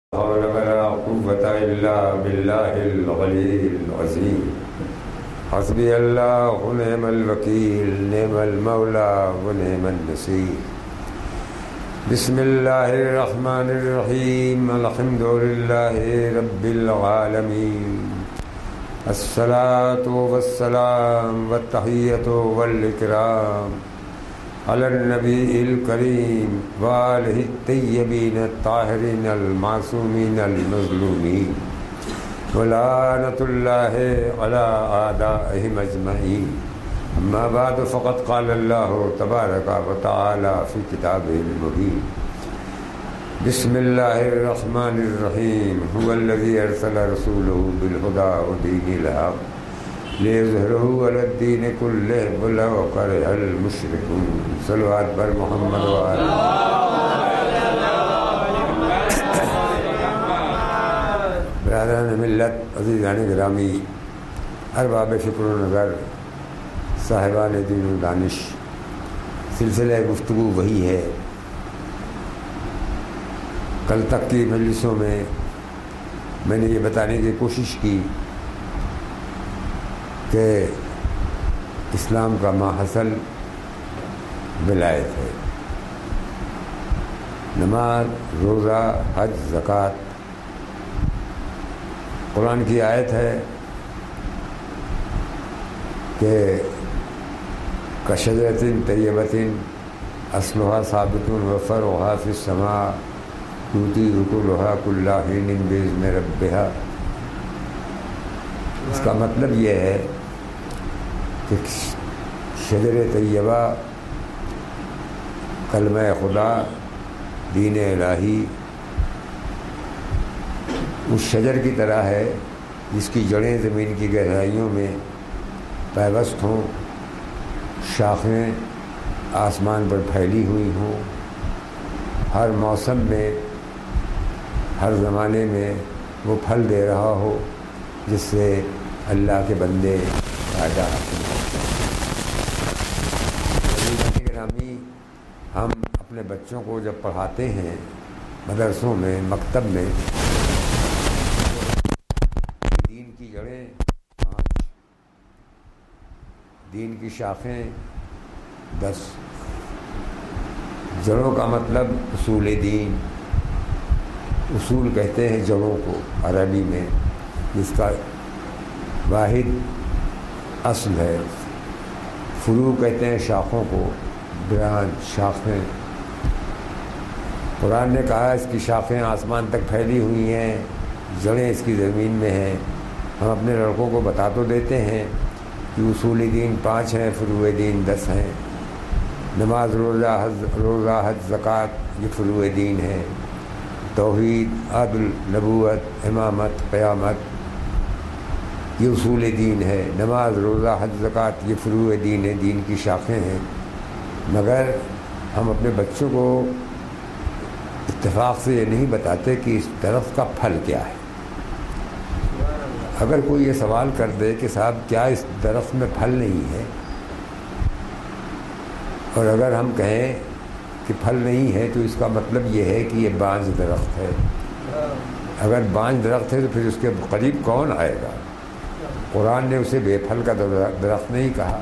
حول ولا قوة إلا بالله العلي العظيم حسبي الله ونعم الوكيل نعم المولى ونعم النصير بسم الله الرحمن الرحيم الحمد لله رب العالمين الصلاة والسلام والتحية والإكرام على النبي الكريم وآله الطيبين الطاهرين المعصومين المظلومين ولعنة الله على أعدائهم أجمعين أما بعد فقد قال الله تبارك وتعالى في كتابه المبين بسم الله الرحمن الرحيم هو الذي أرسل رسوله بالهدى ودين الحق ليظهره على الدين كله ولو كره المشركون صلوات بر محمد وآلہ. برادران ملت، عزیزان گرامی، ارباب فکر و نظر، صاحبان دین و دانش، سلسلہ گفتگو وہی ہے. کل تک کی مجلسوں میں میں نے یہ بتانے کی کوشش کی کہ اسلام کا ماحصل ولایت ہے. نماز، روزہ، حج، زکوٰۃ. قرآن کی آیت ہے کہ کشجرۃ طیبۃ اصلها ثابت وفرعها فی السماء تؤتی اکلها کل حین بإذن ربها. اس کا مطلب یہ ہے کہ شجر طیبہ کلمہ خدا، دین الہی اس شجر کی طرح ہے جس کی جڑیں زمین کی گہرائیوں میں پیوست ہوں، شاخیں آسمان پر پھیلی ہوئی ہوں، ہر موسم میں، ہر زمانے میں وہ پھل دے رہا ہو جس سے اللہ کے بندے فائدہ حاصل کرتے ہیں. گرامی، ہم اپنے بچوں کو جب پڑھاتے ہیں مدرسوں میں، مکتب میں، دین کی جڑیں 5، دین کی شاخیں 10. جڑوں کا مطلب اصول دین. اصول کہتے ہیں جڑوں کو عربی میں، جس کا واحد اصل ہے. فروع کہتے ہیں شاخوں کو، برانچ، شاخیں. قرآن نے کہا اس کی شاخیں آسمان تک پھیلی ہوئی ہیں، جڑیں اس کی زمین میں ہیں. ہم اپنے لڑکوں کو بتا تو دیتے ہیں کہ اصول دین 5 ہیں، فروع دین 10 ہیں. نماز، روزہ، حج، زکوٰۃ یہ فروع دین ہے. توحید، عدل، نبوت، امامت، قیامت یہ اصول دین ہے. نماز، روزہ، حج، زکوٰۃ یہ فروع دین ہے، دین کی شاخیں ہیں. مگر ہم اپنے بچوں کو اتفاق سے یہ نہیں بتاتے کہ اس درخت کا پھل کیا ہے. اگر کوئی یہ سوال کر دے کہ صاحب کیا اس درخت میں پھل نہیں ہے، اور اگر ہم کہیں کہ پھل نہیں ہے تو اس کا مطلب یہ ہے کہ یہ بانج درخت ہے. اگر بانج درخت ہے تو پھر اس کے قریب کون آئے گا؟ قرآن نے اسے بے پھل کا درخت نہیں کہا.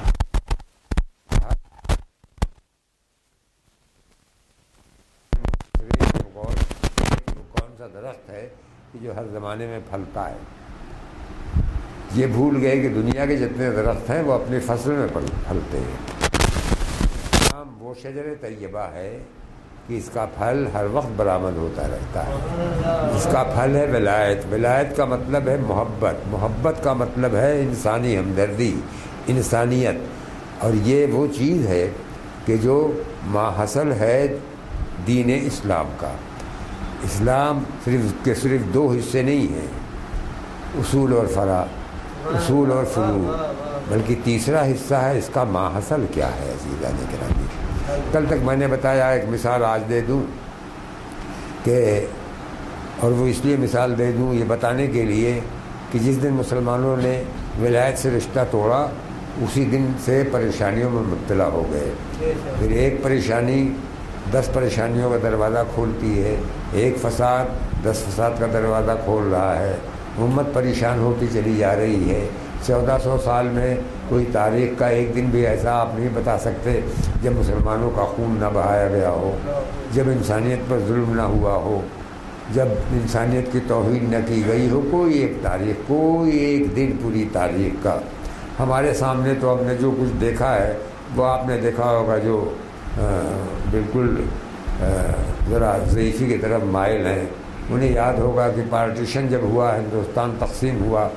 کون سا درخت ہے کہ جو ہر زمانے میں پھلتا ہے؟ یہ بھول گئے کہ دنیا کے جتنے درخت ہیں وہ اپنی فصل میں پھلتے ہیں. وہ شجر طیبہ ہے کہ اس کا پھل ہر وقت برآمد ہوتا رہتا ہے. اس کا پھل ہے ولایت. ولایت کا مطلب ہے محبت. محبت کا مطلب ہے انسانی ہمدردی، انسانیت. اور یہ وہ چیز ہے کہ جو ماحصل ہے دین اسلام کا. اسلام صرف 2 حصے نہیں ہیں، اصول اور فرع، اصول اور فروع، بلکہ تیسرا حصہ ہے اس کا ماحصل کیا ہے. عزیزان گرامی، کل تک میں نے بتایا، ایک مثال آج دے دوں کہ، اور وہ اس لیے مثال دے دوں یہ بتانے کے لیے کہ جس دن مسلمانوں نے ولایت سے رشتہ توڑا اسی دن سے پریشانیوں میں مبتلا ہو گئے. پھر ایک پریشانی 10 परेशानियों का दरवाज़ा खोलती है, एक फसाद 10 फसाद का दरवाज़ा खोल रहा है। उम्मत परेशान होती चली जा रही है। 1400 साल में कोई तारीख़ का एक दिन भी ऐसा आप नहीं बता सकते जब मुसलमानों का खून ना बहाया गया हो, जब इंसानियत पर जुल्म ना हुआ हो, जब इंसानियत की तौहीन न की गई हो। कोई एक तारीख़, कोई एक दिन पूरी तारीख़ का हमारे सामने तो हमने जो कुछ देखा है वो आपने देखा होगा, जो बिल्कुल ज़रा ज़ईफ़ी की तरफ माइल हैं। उन्हें याद होगा कि पार्टीशन जब हुआ, हिंदुस्तान तकसीम हुआ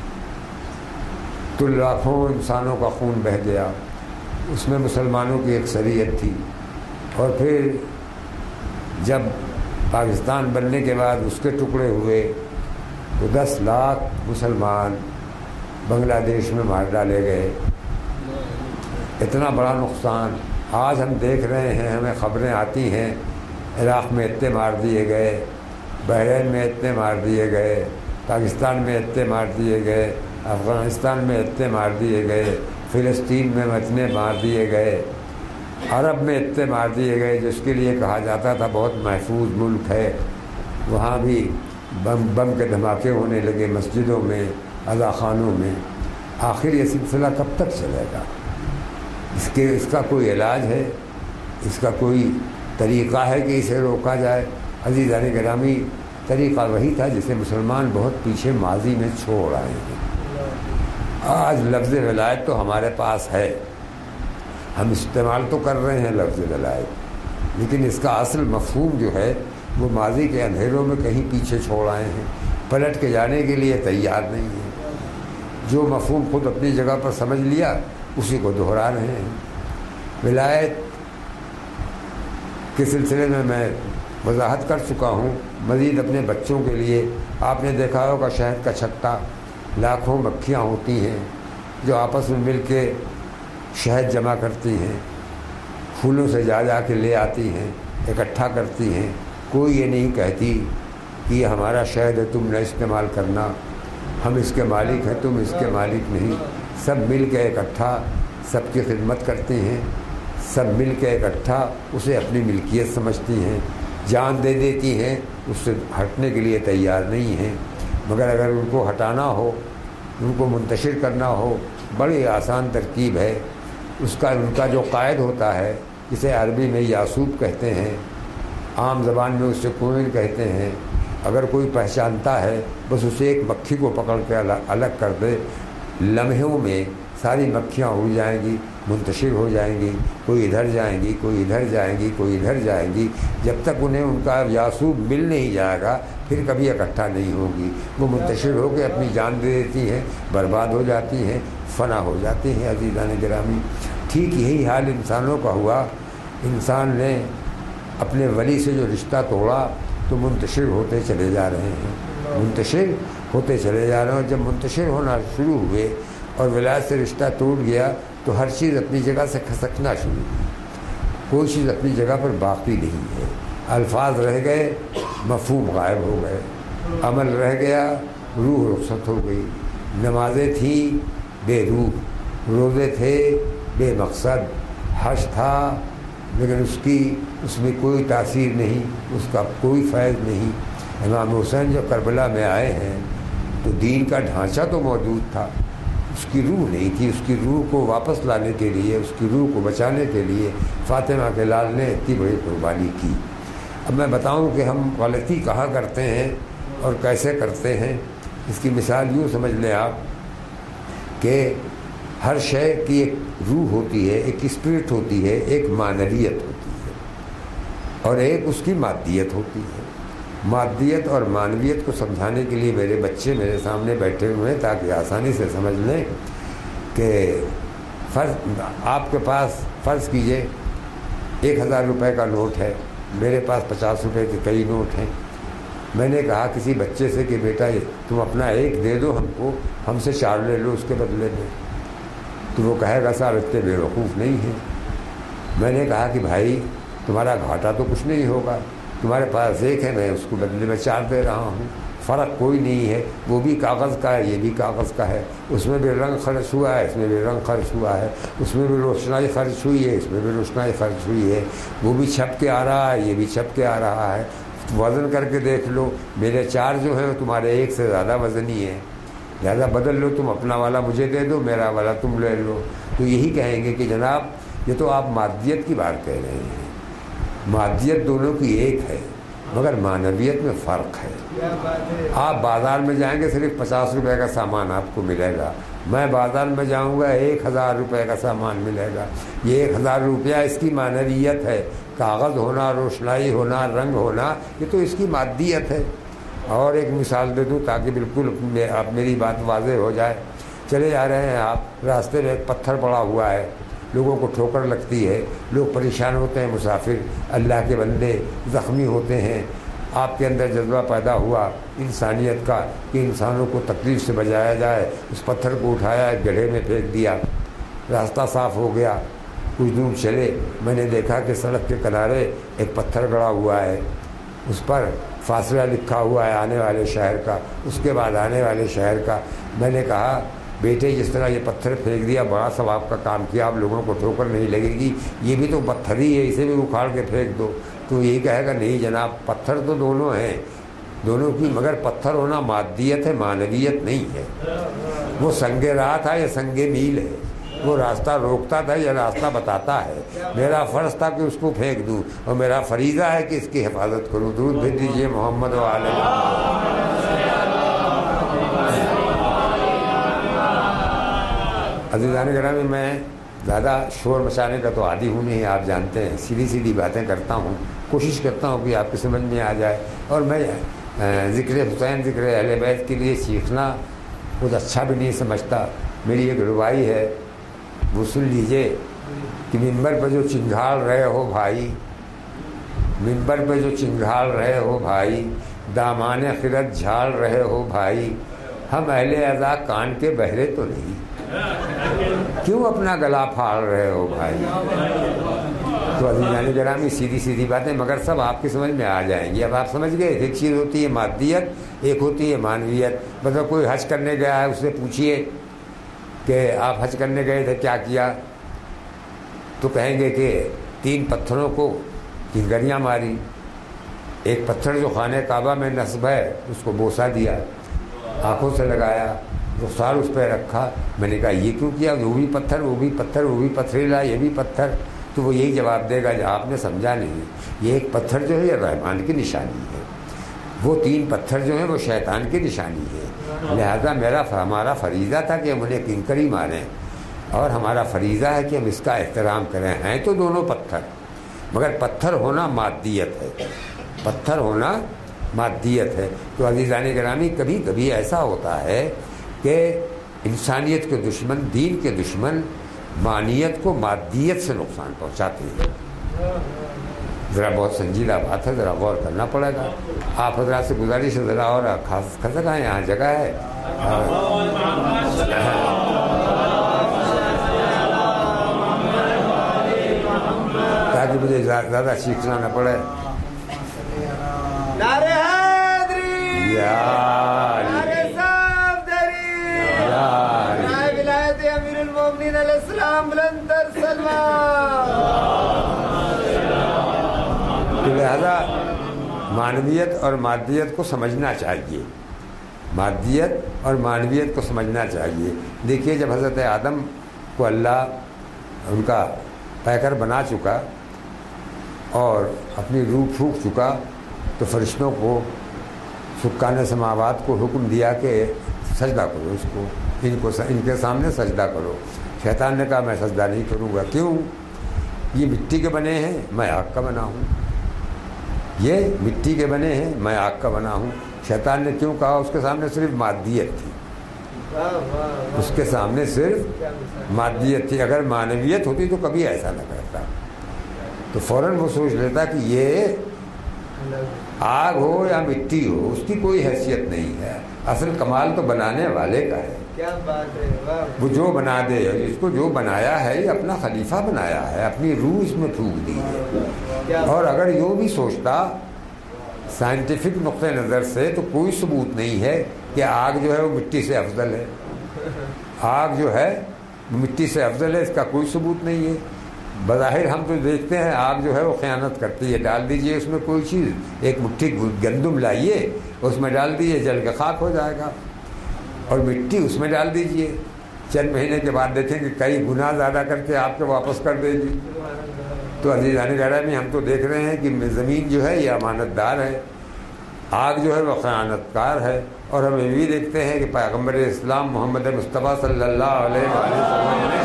तो लाखों इंसानों का खून बह गया। उसमें मुसलमानों की अक्सरियत थी। और फिर जब पाकिस्तान बनने के बाद उसके टुकड़े हुए तो 10 लाख मुसलमान बांग्लादेश में मार डाले गए। इतना बड़ा नुकसान आज हम देख रहे हैं, हमें ख़बरें आती हैं इराक़ में इतने मार दिए गए, बहरीन में इतने मार दिए गए, पाकिस्तान में इतने मार दिए गए, अफ़गानिस्तान में इतने मार दिए गए, फ़िलिस्तीन में इतने मार दिए गए, अरब में इतने मार दिए गए जिसके लिए कहा जाता था बहुत महफूज मुल्क है। वहाँ भी बम के धमाके होने लगे मस्जिदों में, अज़ाख़ानों में। आखिर ये सिलसिला कब तक चलेगा? इसका कोई इलाज है? इसका कोई तरीक़ा है कि इसे रोका जाए? अज़ीज़ान गिरामी, तरीक़ा वही था जिसे मुसलमान बहुत पीछे माजी में छोड़ आए हैं। आज लफ्ज़ विलायत तो हमारे पास है, हम इस्तेमाल तो कर रहे हैं लफ्ज़ विलायत, लेकिन इसका असल मफ़हूम जो है वो माजी के अंधेरों में कहीं पीछे छोड़ आए हैं, पलट के जाने के लिए तैयार नहीं है। जो मफ़हूम खुद अपनी जगह पर समझ लिया उसी को दोहरा रहे हैं। विलायत के सिलसिले में मैं वजाहत कर चुका हूँ। मज़ीद अपने बच्चों के लिए आपने देखा होगा शहद का छत्ता, लाखों मक्खियाँ होती हैं जो आपस में मिल के शहद जमा करती हैं, फूलों से जा के ले आती हैं, इकट्ठा करती हैं। कोई ये नहीं कहती कि ये हमारा शहद है, तुम न इस्तेमाल करना, हम इसके मालिक हैं, तुम इसके मालिक नहीं। सब मिल के इकट्ठा सबकी खिदमत करती हैं, सब मिल के इकट्ठा उसे अपनी मिल्कियत समझती हैं, जान दे देती हैं, उससे हटने के लिए तैयार नहीं हैं। मगर अगर उनको हटाना हो, उनको मुंतशिर करना हो, बड़ी आसान तरकीब है। उनका जो कायद होता है, जिसे अरबी में यासूब कहते हैं, आम ज़बान में उससे कोइन कहते हैं, अगर कोई पहचानता है बस उसे एक मक्खी को पकड़ के अलग कर दे, लम्हों में सारी मक्खियाँ उड़ जाएंगी, मुंतशिर हो जाएंगी। कोई इधर जाएंगी, कोई इधर जाएंगी, कोई इधर जाएंगी। जब तक उन्हें उनका यासूब मिल नहीं जाएगा फिर कभी इकट्ठा नहीं होगी। वो मुंतशिर होकर अपनी जान दे देती हैं, बर्बाद हो जाती हैं, फना हो जाती हैं। अज़ीज़ान गिरामी, ठीक यही हाल इंसानों का हुआ। इंसान ने अपने वली से जो रिश्ता तोड़ा तो मुंतशिर होते चले जा रहे हैं, मुंतशिर होते चले जा रहे हैं। जब मुंतशिर होना शुरू हुए और विलायत से रिश्ता टूट गया तो हर चीज़ अपनी जगह से खसकना शुरू हुई। कोई चीज़ अपनी जगह पर बाकी नहीं है। अल्फाज रह गए, मफ़हूम गायब हो गए, अमल रह गया, रूह रुखसत हो गई। नमाज़ें थी बेरूह, रोज़े थे बेमकसद, हज था लेकिन उसमें कोई तासीर नहीं, उसका कोई फ़ैज़ नहीं। इमाम हुसैन जब करबला में आए हैं तो दीन का ढांचा तो मौजूद था, उसकी रूह नहीं थी। उसकी रूह को वापस लाने के लिए, उसकी रूह को बचाने के लिए फ़ातिमा के लाल ने इतनी बड़ी कुर्बानी की। अब मैं बताऊं कि हम गलती कहाँ करते हैं और कैसे करते हैं। इसकी मिसाल यूँ समझ लें आप कि हर शय की एक रूह होती है, एक स्पिरिट होती है, एक मानवियत होती है और एक उसकी मादियत होती है। मादियत और मानवियत को समझाने के लिए मेरे बच्चे मेरे सामने बैठे हुए हैं ताकि आसानी से समझ लें कि आपके पास फ़र्ज़ कीजिए 1000 रुपये का नोट है, मेरे पास 50 रुपये के कई नोट हैं। मैंने कहा किसी बच्चे से कि बेटा तुम अपना एक दे दो हमको, हमसे 4 ले लो उसके बदले में। तो वो कहेगा साहब इतने बेवकूफ़ नहीं हैं। मैंने कहा कि भाई तुम्हारा घाटा तो कुछ नहीं होगा, तुम्हारे पास एक है, मैं उसको बदले में 4 दे रहा हूँ, فرق کوئی نہیں ہے، وہ بھی کاغذ کا ہے، یہ بھی کاغذ کا ہے، اس میں بھی رنگ خرچ ہوا ہے، اس میں بھی رنگ خرچ ہوا ہے، اس میں بھی روشنائی خرچ ہوئی ہے، اس میں بھی روشنائی خرچ ہوئی ہے، وہ بھی چھپ کے آ رہا ہے، یہ بھی چھپ کے آ رہا ہے، وزن کر کے دیکھ لو، میرے 4 جو ہیں تمہارے 1 سے زیادہ وزنی ہے، لہذا بدل لو، تم اپنا والا مجھے دے دو، میرا والا تم لے لو۔ تو یہی کہیں گے کہ جناب یہ تو آپ مادیت کی بات کہہ رہے ہیں، مادیت دونوں کی ایک ہے مگر معنویت میں فرق ہے۔ آپ بازار میں جائیں گے صرف 50 روپے کا سامان آپ کو ملے گا، میں بازار میں جاؤں گا 1000 روپے کا سامان ملے گا، یہ 1000 روپیہ اس کی معنویت ہے، کاغذ ہونا، روشنائی ہونا، رنگ ہونا، یہ تو اس کی مادیت ہے۔ اور ایک مثال دے دوں تاکہ بالکل آپ میری بات واضح ہو جائے۔ چلے جا رہے ہیں آپ، راستے میں ایک پتھر پڑا ہوا ہے، لوگوں کو ٹھوکر لگتی ہے، لوگ پریشان ہوتے ہیں، مسافر اللہ کے بندے زخمی ہوتے ہیں، آپ کے اندر جذبہ پیدا ہوا انسانیت کا کہ انسانوں کو تکلیف سے بچایا جائے، اس پتھر کو اٹھایا، ایک گڑھے میں پھینک دیا، راستہ صاف ہو گیا۔ کچھ دور چلے، میں نے دیکھا کہ سڑک کے کنارے ایک پتھر گڑا ہوا ہے، اس پر فاصلہ لکھا ہوا ہے آنے والے شہر کا، اس کے بعد آنے والے شہر کا۔ میں نے کہا بیٹے جس طرح یہ پتھر پھینک دیا بڑا ثواب کا کام کیا، آپ لوگوں کو ٹھوکر نہیں لگے گی، یہ بھی تو پتھر ہی ہے، اسے بھی اکھاڑ کے پھینک دو۔ تو یہی کہے گا نہیں جناب، پتھر تو دونوں ہیں، دونوں کی، مگر پتھر ہونا مادیت ہے، معنویت نہیں ہے۔ وہ سنگ راہ تھا یا سنگ میل ہے، وہ راستہ روکتا تھا یا راستہ بتاتا ہے، میرا فرض تھا کہ اس کو پھینک دوں اور میرا فریضہ ہے کہ اس کی حفاظت کروں۔ درود بھیج دیجیے محمد و آل عزیزان گرامی، میں زیادہ شور مچانے کا تو عادی ہوں نہیں، آپ جانتے ہیں، سیدھی سیدھی باتیں کرتا ہوں، کوشش کرتا ہوں کہ آپ کی سمجھ میں آ جائے، اور میں ذکر حسین، ذکر اہل بیت کے لیے سیکھنا کچھ اچھا بھی نہیں سمجھتا۔ میری ایک ربائی ہے، وہ سن لیجئے کہ منبر پہ جو چنگھاڑ رہے ہو بھائی، منبر پہ جو چنگھاڑ رہے ہو بھائی، دامان خرد جھاڑ رہے ہو بھائی، ہم اہل اعضاء کان کے بہرے تو نہیں، کیوں اپنا گلا پھاڑ رہے ہو بھائی۔ تو عزیزان گرامی سیدھی سیدھی باتیں مگر سب آپ کی سمجھ میں آ جائیں گی۔ اب آپ سمجھ گئے، ایک چیز ہوتی ہے مادیت، ایک ہوتی ہے معنویت۔ مطلب کوئی حج کرنے گیا ہے، اس سے پوچھیے کہ آپ حج کرنے گئے تھے کیا کیا، تو کہیں گے کہ 3 پتھروں کو کنگریاں ماری، ایک پتھر جو خانہ کعبہ میں نصب ہے اس کو بوسہ دیا، آنکھوں سے لگایا، رخسار اس پہ رکھا۔ میں نے کہا یہ کیوں کیا، وہ بھی پتھر، وہ بھی پتھر، وہ بھی پتھریلا، یہ بھی پتھر۔ تو وہ یہی جواب دے گا جو آپ نے سمجھا نہیں، یہ ایک پتھر جو ہے یہ رحمان کی نشانی ہے، وہ 3 پتھر جو ہیں وہ شیطان کی نشانی ہے، لہذا ہمارا فریضہ تھا کہ ہم انہیں کنکری ماریں، اور ہمارا فریضہ ہے کہ ہم اس کا احترام کریں۔ ہیں تو دونوں پتھر، مگر پتھر ہونا مادیت ہے، پتھر ہونا مادیت ہے۔ تو عزیزان گرامی کبھی کبھی ایسا ہوتا ہے کہ انسانیت کے دشمن، دین کے دشمن معنیت کو مادیت سے نقصان پہنچاتے ہیں۔ ذرا بہت سنجیدہ بات ہے، ذرا غور کرنا پڑے گا۔ آپ حضرات سے گزارش ہے ذرا اور کھسک آئیں، یہاں جگہ ہے، تاکہ مجھے زیادہ چیخنا نہ پڑے۔ نعرہ حیدری، نعرہ صفدری، نائب ولایت امیر المومنین علیہ السلام بلند تر سلمان۔ تو لہذا معنویت اور مادیت کو سمجھنا چاہیے، مادیت اور معنویت کو سمجھنا چاہیے۔ دیکھیے جب حضرت آدم کو اللہ ان کا پیکر بنا چکا اور اپنی روح پھونک چکا، تو فرشتوں کو، سکان سماوات کو حکم دیا کہ سجدہ کرو، اس کو، ان کے سامنے سجدہ کرو۔ شیطان نے کہا میں سجدہ نہیں کروں گا، کیوں؟ یہ مٹی کے بنے ہیں، میں آگ کا بنا ہوں، یہ مٹی کے بنے ہیں، میں آگ کا بنا ہوں۔ شیطان نے کیوں کہا؟ اس کے سامنے صرف مادیت تھی، اس کے سامنے صرف مادیت تھی، اگر معنویت ہوتی تو کبھی ایسا نہ کرتا، تو فوراً وہ سوچ لیتا کہ یہ آگ ہو یا مٹی ہو اس کی کوئی حیثیت نہیں ہے، اصل کمال تو بنانے والے کا ہے۔ کیا بات ہے، واہ۔ وہ جو بنا دے، اس کو جو بنایا ہے یہ اپنا خلیفہ بنایا ہے، اپنی روح اس میں پھونک دی ہے۔ اور اگر یوں بھی سوچتا سائنٹیفک نقطۂ نظر سے تو کوئی ثبوت نہیں ہے کہ آگ جو ہے وہ مٹی سے افضل ہے. آگ جو ہے مٹی سے افضل ہے، اس کا کوئی ثبوت نہیں ہے. بظاہر ہم تو دیکھتے ہیں آگ جو ہے وہ خیانت کرتی ہے. ڈال دیجئے اس میں کوئی چیز، ایک مٹھی گندم لائیے اس میں ڈال دیجئے، جل کے خاک ہو جائے گا. اور مٹی اس میں ڈال دیجئے، چند مہینے کے بعد دیکھیں کہ کئی گنا زیادہ کر کے آپ کو واپس کر دے گی. تو عزیزان گرامی، ہم تو دیکھ رہے ہیں کہ زمین جو ہے یہ امانت دار ہے، آگ جو ہے وہ خیانت کار ہے. اور ہم یہ بھی دیکھتے ہیں کہ پیغمبر اسلام محمد مصطفیٰ صلی اللہ علیہ وسلم نے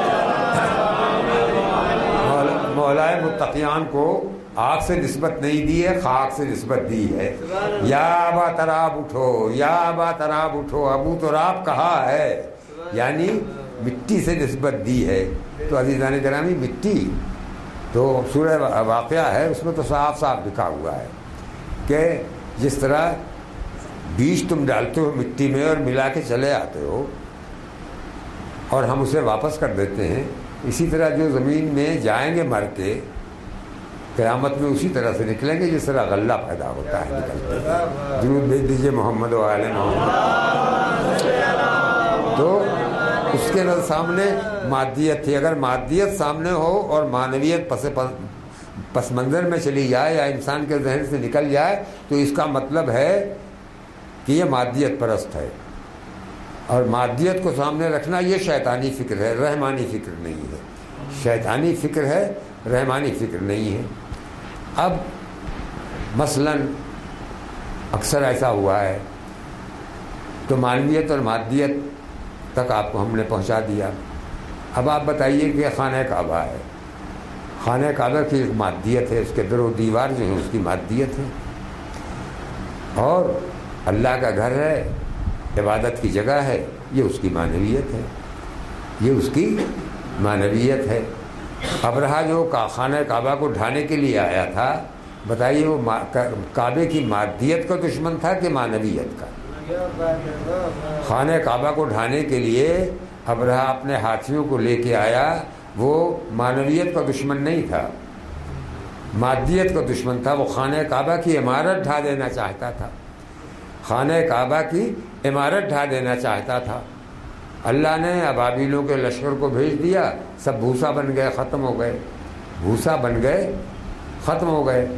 مولائے متقیان کو آگ سے نسبت نہیں دی ہے، خاک سے نسبت دی ہے. یا ابا تراب اٹھو، یا ابا تراب اٹھو، ابو تراب کہا ہے، یعنی مٹی سے نسبت دی ہے. تو عزیزان گرامی، مٹی تو سورہ واقعہ ہے، اس میں تو صاف صاف لکھا ہوا ہے کہ جس طرح بیج تم ڈالتے ہو مٹی میں اور ملا کے چلے آتے ہو اور ہم اسے واپس کر دیتے ہیں، اسی طرح جو زمین میں جائیں گے مر کے قیامت میں اسی طرح سے نکلیں گے جس طرح غلہ پیدا ہوتا ہے نکلتے ہیں. درود بھیج دیجیے محمد و آل محمد. تو اس کے سامنے مادیت تھی. اگر مادیت سامنے ہو اور معنویت پس منظر میں چلی جائے یا انسان کے ذہن سے نکل جائے تو اس کا مطلب ہے کہ یہ مادیت پرست ہے. اور مادیت کو سامنے رکھنا یہ شیطانی فکر ہے، رحمانی فکر نہیں ہے. شیطانی فکر ہے، رحمانی فکر نہیں ہے. اب مثلاً اکثر ایسا ہوا ہے تو معنویت اور مادیت تک آپ کو ہم نے پہنچا دیا. اب آپ بتائیے کہ خانہ کعبہ ہے، خانہ کعبہ کی ایک مادیت ہے، اس کے در و دیوار جو ہے اس کی مادیت ہے، اور اللہ کا گھر ہے، عبادت کی جگہ ہے، یہ اس کی معنویت ہے، یہ اس کی معنویت ہے. ابرہہ جو خانہ کعبہ کو ڈھانے کے لیے آیا تھا، بتائیے وہ کعبے کی مادیت کا دشمن تھا کہ معنویت کا؟ خانہ کعبہ کو ڈھانے کے لیے ابرہہ اپنے ہاتھیوں کو لے کے آیا، وہ معنویت کا دشمن نہیں تھا، مادیت کا دشمن تھا. وہ خانہ کعبہ کی عمارت ڈھا دینا چاہتا تھا، خانہ کعبہ کی عمارت ڈھا دینا چاہتا تھا. اللہ نے ابابیلوں کے لشکر کو بھیج دیا، سب بھوسا بن گئے، ختم ہو گئے، بھوسا بن گئے، ختم ہو گئے.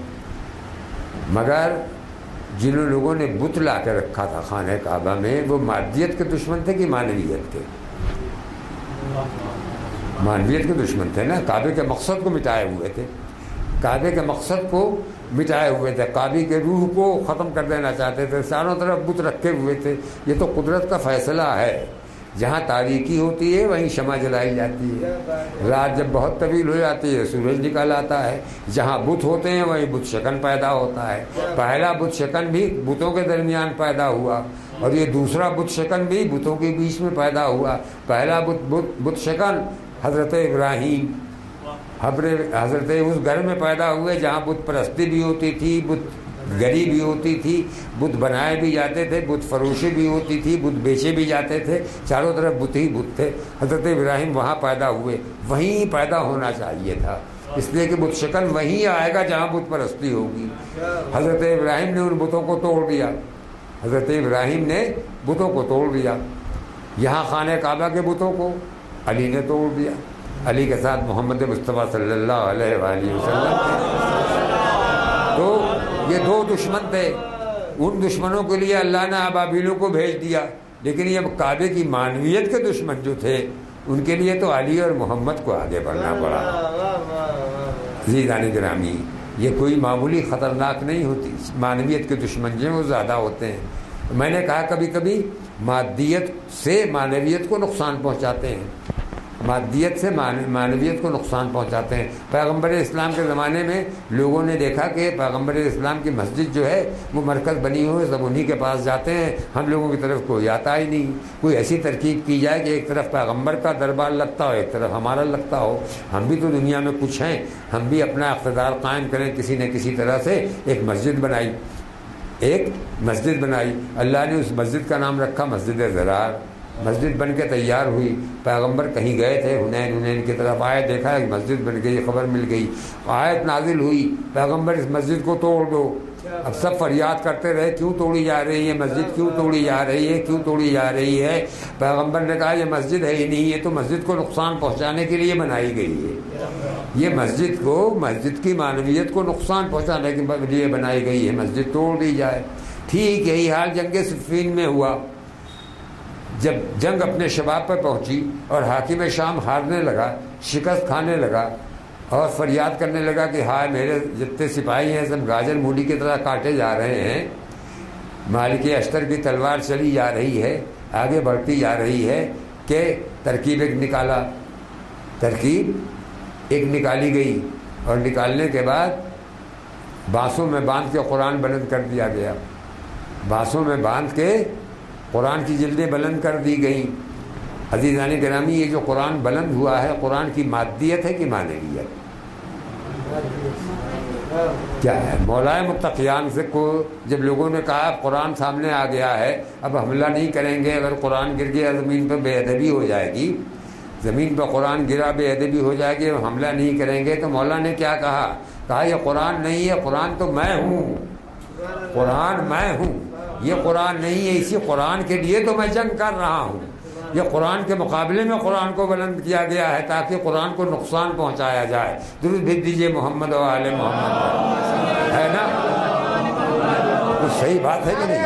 مگر جن لوگوں نے بت لا کے رکھا تھا خانہ کعبہ میں، وہ مادیت کے دشمن تھے کہ معنویت کے؟ معنویت کے دشمن تھے نا. کعبے کے مقصد کو مٹائے ہوئے تھے، کعبے کے مقصد کو مٹائے ہوئے تھے، کعبے کے روح کو ختم کر دینا چاہتے تھے، چاروں طرف بت رکھے ہوئے تھے. یہ تو قدرت کا فیصلہ ہے. جہاں تاریکی ہوتی ہے وہیں شمع جلائی جاتی ہے. رات جب بہت طویل ہو جاتی ہے سورج نکل آتا ہے. جہاں بت ہوتے ہیں وہیں بت شکن پیدا ہوتا ہے. پہلا بت شکن بھی بتوں کے درمیان پیدا ہوا اور یہ دوسرا بت شکن بھی بتوں کے بیچ میں پیدا ہوا. پہلا بت شکن حضرت ابراہیم حضرت اس گھر میں پیدا ہوئے جہاں بت پرستی بھی ہوتی تھی، بت گری بھی ہوتی تھی، بت بنائے بھی جاتے تھے، بت فروشی بھی ہوتی تھی، بت بیچے بھی جاتے تھے، چاروں طرف بت ہی بت تھے. حضرت ابراہیم وہاں پیدا ہوئے، وہیں پیدا ہونا چاہیے تھا، اس لیے کہ بت شکن وہیں آئے گا جہاں بت پرستی ہوگی. حضرت ابراہیم نے ان بتوں کو توڑ دیا، حضرت ابراہیم نے بتوں کو توڑ دیا. یہاں خانہ کعبہ کے بتوں کو علی نے توڑ دیا. علی کے ساتھ محمد مصطفیٰ صلی اللہ علیہ وآلہ وسلم تھے. تو یہ دو دشمن تھے. ان دشمنوں کے لیے اللہ نے ابابیلوں کو بھیج دیا، لیکن یہ کعبے کی معنویت کے دشمن جو تھے ان کے لیے تو علی اور محمد کو آگے بڑھنا پڑا. عزیزان گرامی، یہ کوئی معمولی خطرناک نہیں ہوتی. معنویت کے دشمن جو ہیں وہ زیادہ ہوتے ہیں. میں نے کہا کبھی کبھی مادیت سے معنویت کو نقصان پہنچاتے ہیں، مادیت سے معنویت کو نقصان پہنچاتے ہیں. پیغمبر اسلام کے زمانے میں لوگوں نے دیکھا کہ پیغمبر اسلام کی مسجد جو ہے وہ مرکز بنی ہوئی، سب انہی کے پاس جاتے ہیں، ہم لوگوں کی طرف کوئی آتا ہی نہیں. کوئی ایسی ترکیب کی جائے کہ ایک طرف پیغمبر کا دربار لگتا ہو، ایک طرف ہمارا لگتا ہو. ہم بھی تو دنیا میں کچھ ہیں، ہم بھی اپنا اقتدار قائم کریں. کسی نے کسی طرح سے ایک مسجد بنائی، ایک مسجد بنائی. اللہ نے اس مسجد کا نام رکھا مسجد ضرار. مسجد بن کے تیار ہوئی. پیغمبر کہیں گئے تھے، حنین کی طرف آئے، دیکھا کہ مسجد بن گئی، خبر مل گئی. آیت نازل ہوئی، پیغمبر اس مسجد کو توڑ دو. اب سب فریاد کرتے رہے کیوں توڑی جا رہی ہے مسجد, کیوں توڑی جا رہی ہے, کیوں توڑی جا رہی ہے. پیغمبر نے کہا یہ مسجد ہے ہی نہیں, یہ تو مسجد کو نقصان پہنچانے کے لیے بنائی گئی ہے. یہ مسجد کی معنویت کو نقصان پہنچانے کے لیے بنائی گئی ہے, مسجد توڑ دی جائے. ٹھیک یہی حال جنگ صفین میں ہوا. جب جنگ اپنے شباب پر پہنچی اور حاکم شام ہارنے لگا, شکست کھانے لگا اور فریاد کرنے لگا کہ ہائے میرے جتنے سپاہی ہیں سب گاجر مولی کی طرح کاٹے جا رہے ہیں, مالک اشتر کی تلوار چلی جا رہی ہے, آگے بڑھتی جا رہی ہے, کہ ترکیب ایک نکالی گئی اور نکالنے کے بعد بانسوں میں باندھ کے قرآن بلند کر دیا گیا. بانسوں میں باندھ کے قرآن کی جلدیں بلند کر دی گئیں. عزیزان گرامی, یہ جو قرآن بلند ہوا ہے قرآن کی مادیت ہے کہ معنویت کیا ہے؟ مولا متقیان سے کو جب لوگوں نے کہا قرآن سامنے آ گیا ہے اب حملہ نہیں کریں گے, اگر قرآن گر گیا زمین پر بے ادبی ہو جائے گی, زمین پر قرآن گرا بے ادبی ہو جائے گی, حملہ نہیں کریں گے. تو مولا نے کیا کہا یہ قرآن نہیں ہے, قرآن تو میں ہوں, قرآن میں ہوں, یہ قرآن نہیں ہے. اسی قرآن کے لیے تو میں جنگ کر رہا ہوں. یہ قرآن کے مقابلے میں قرآن کو بلند کیا گیا ہے تاکہ قرآن کو نقصان پہنچایا جائے. درود بھیج دیجیے محمد و آل محمد, ہے نا؟ تو صحیح بات ہے کہ نہیں؟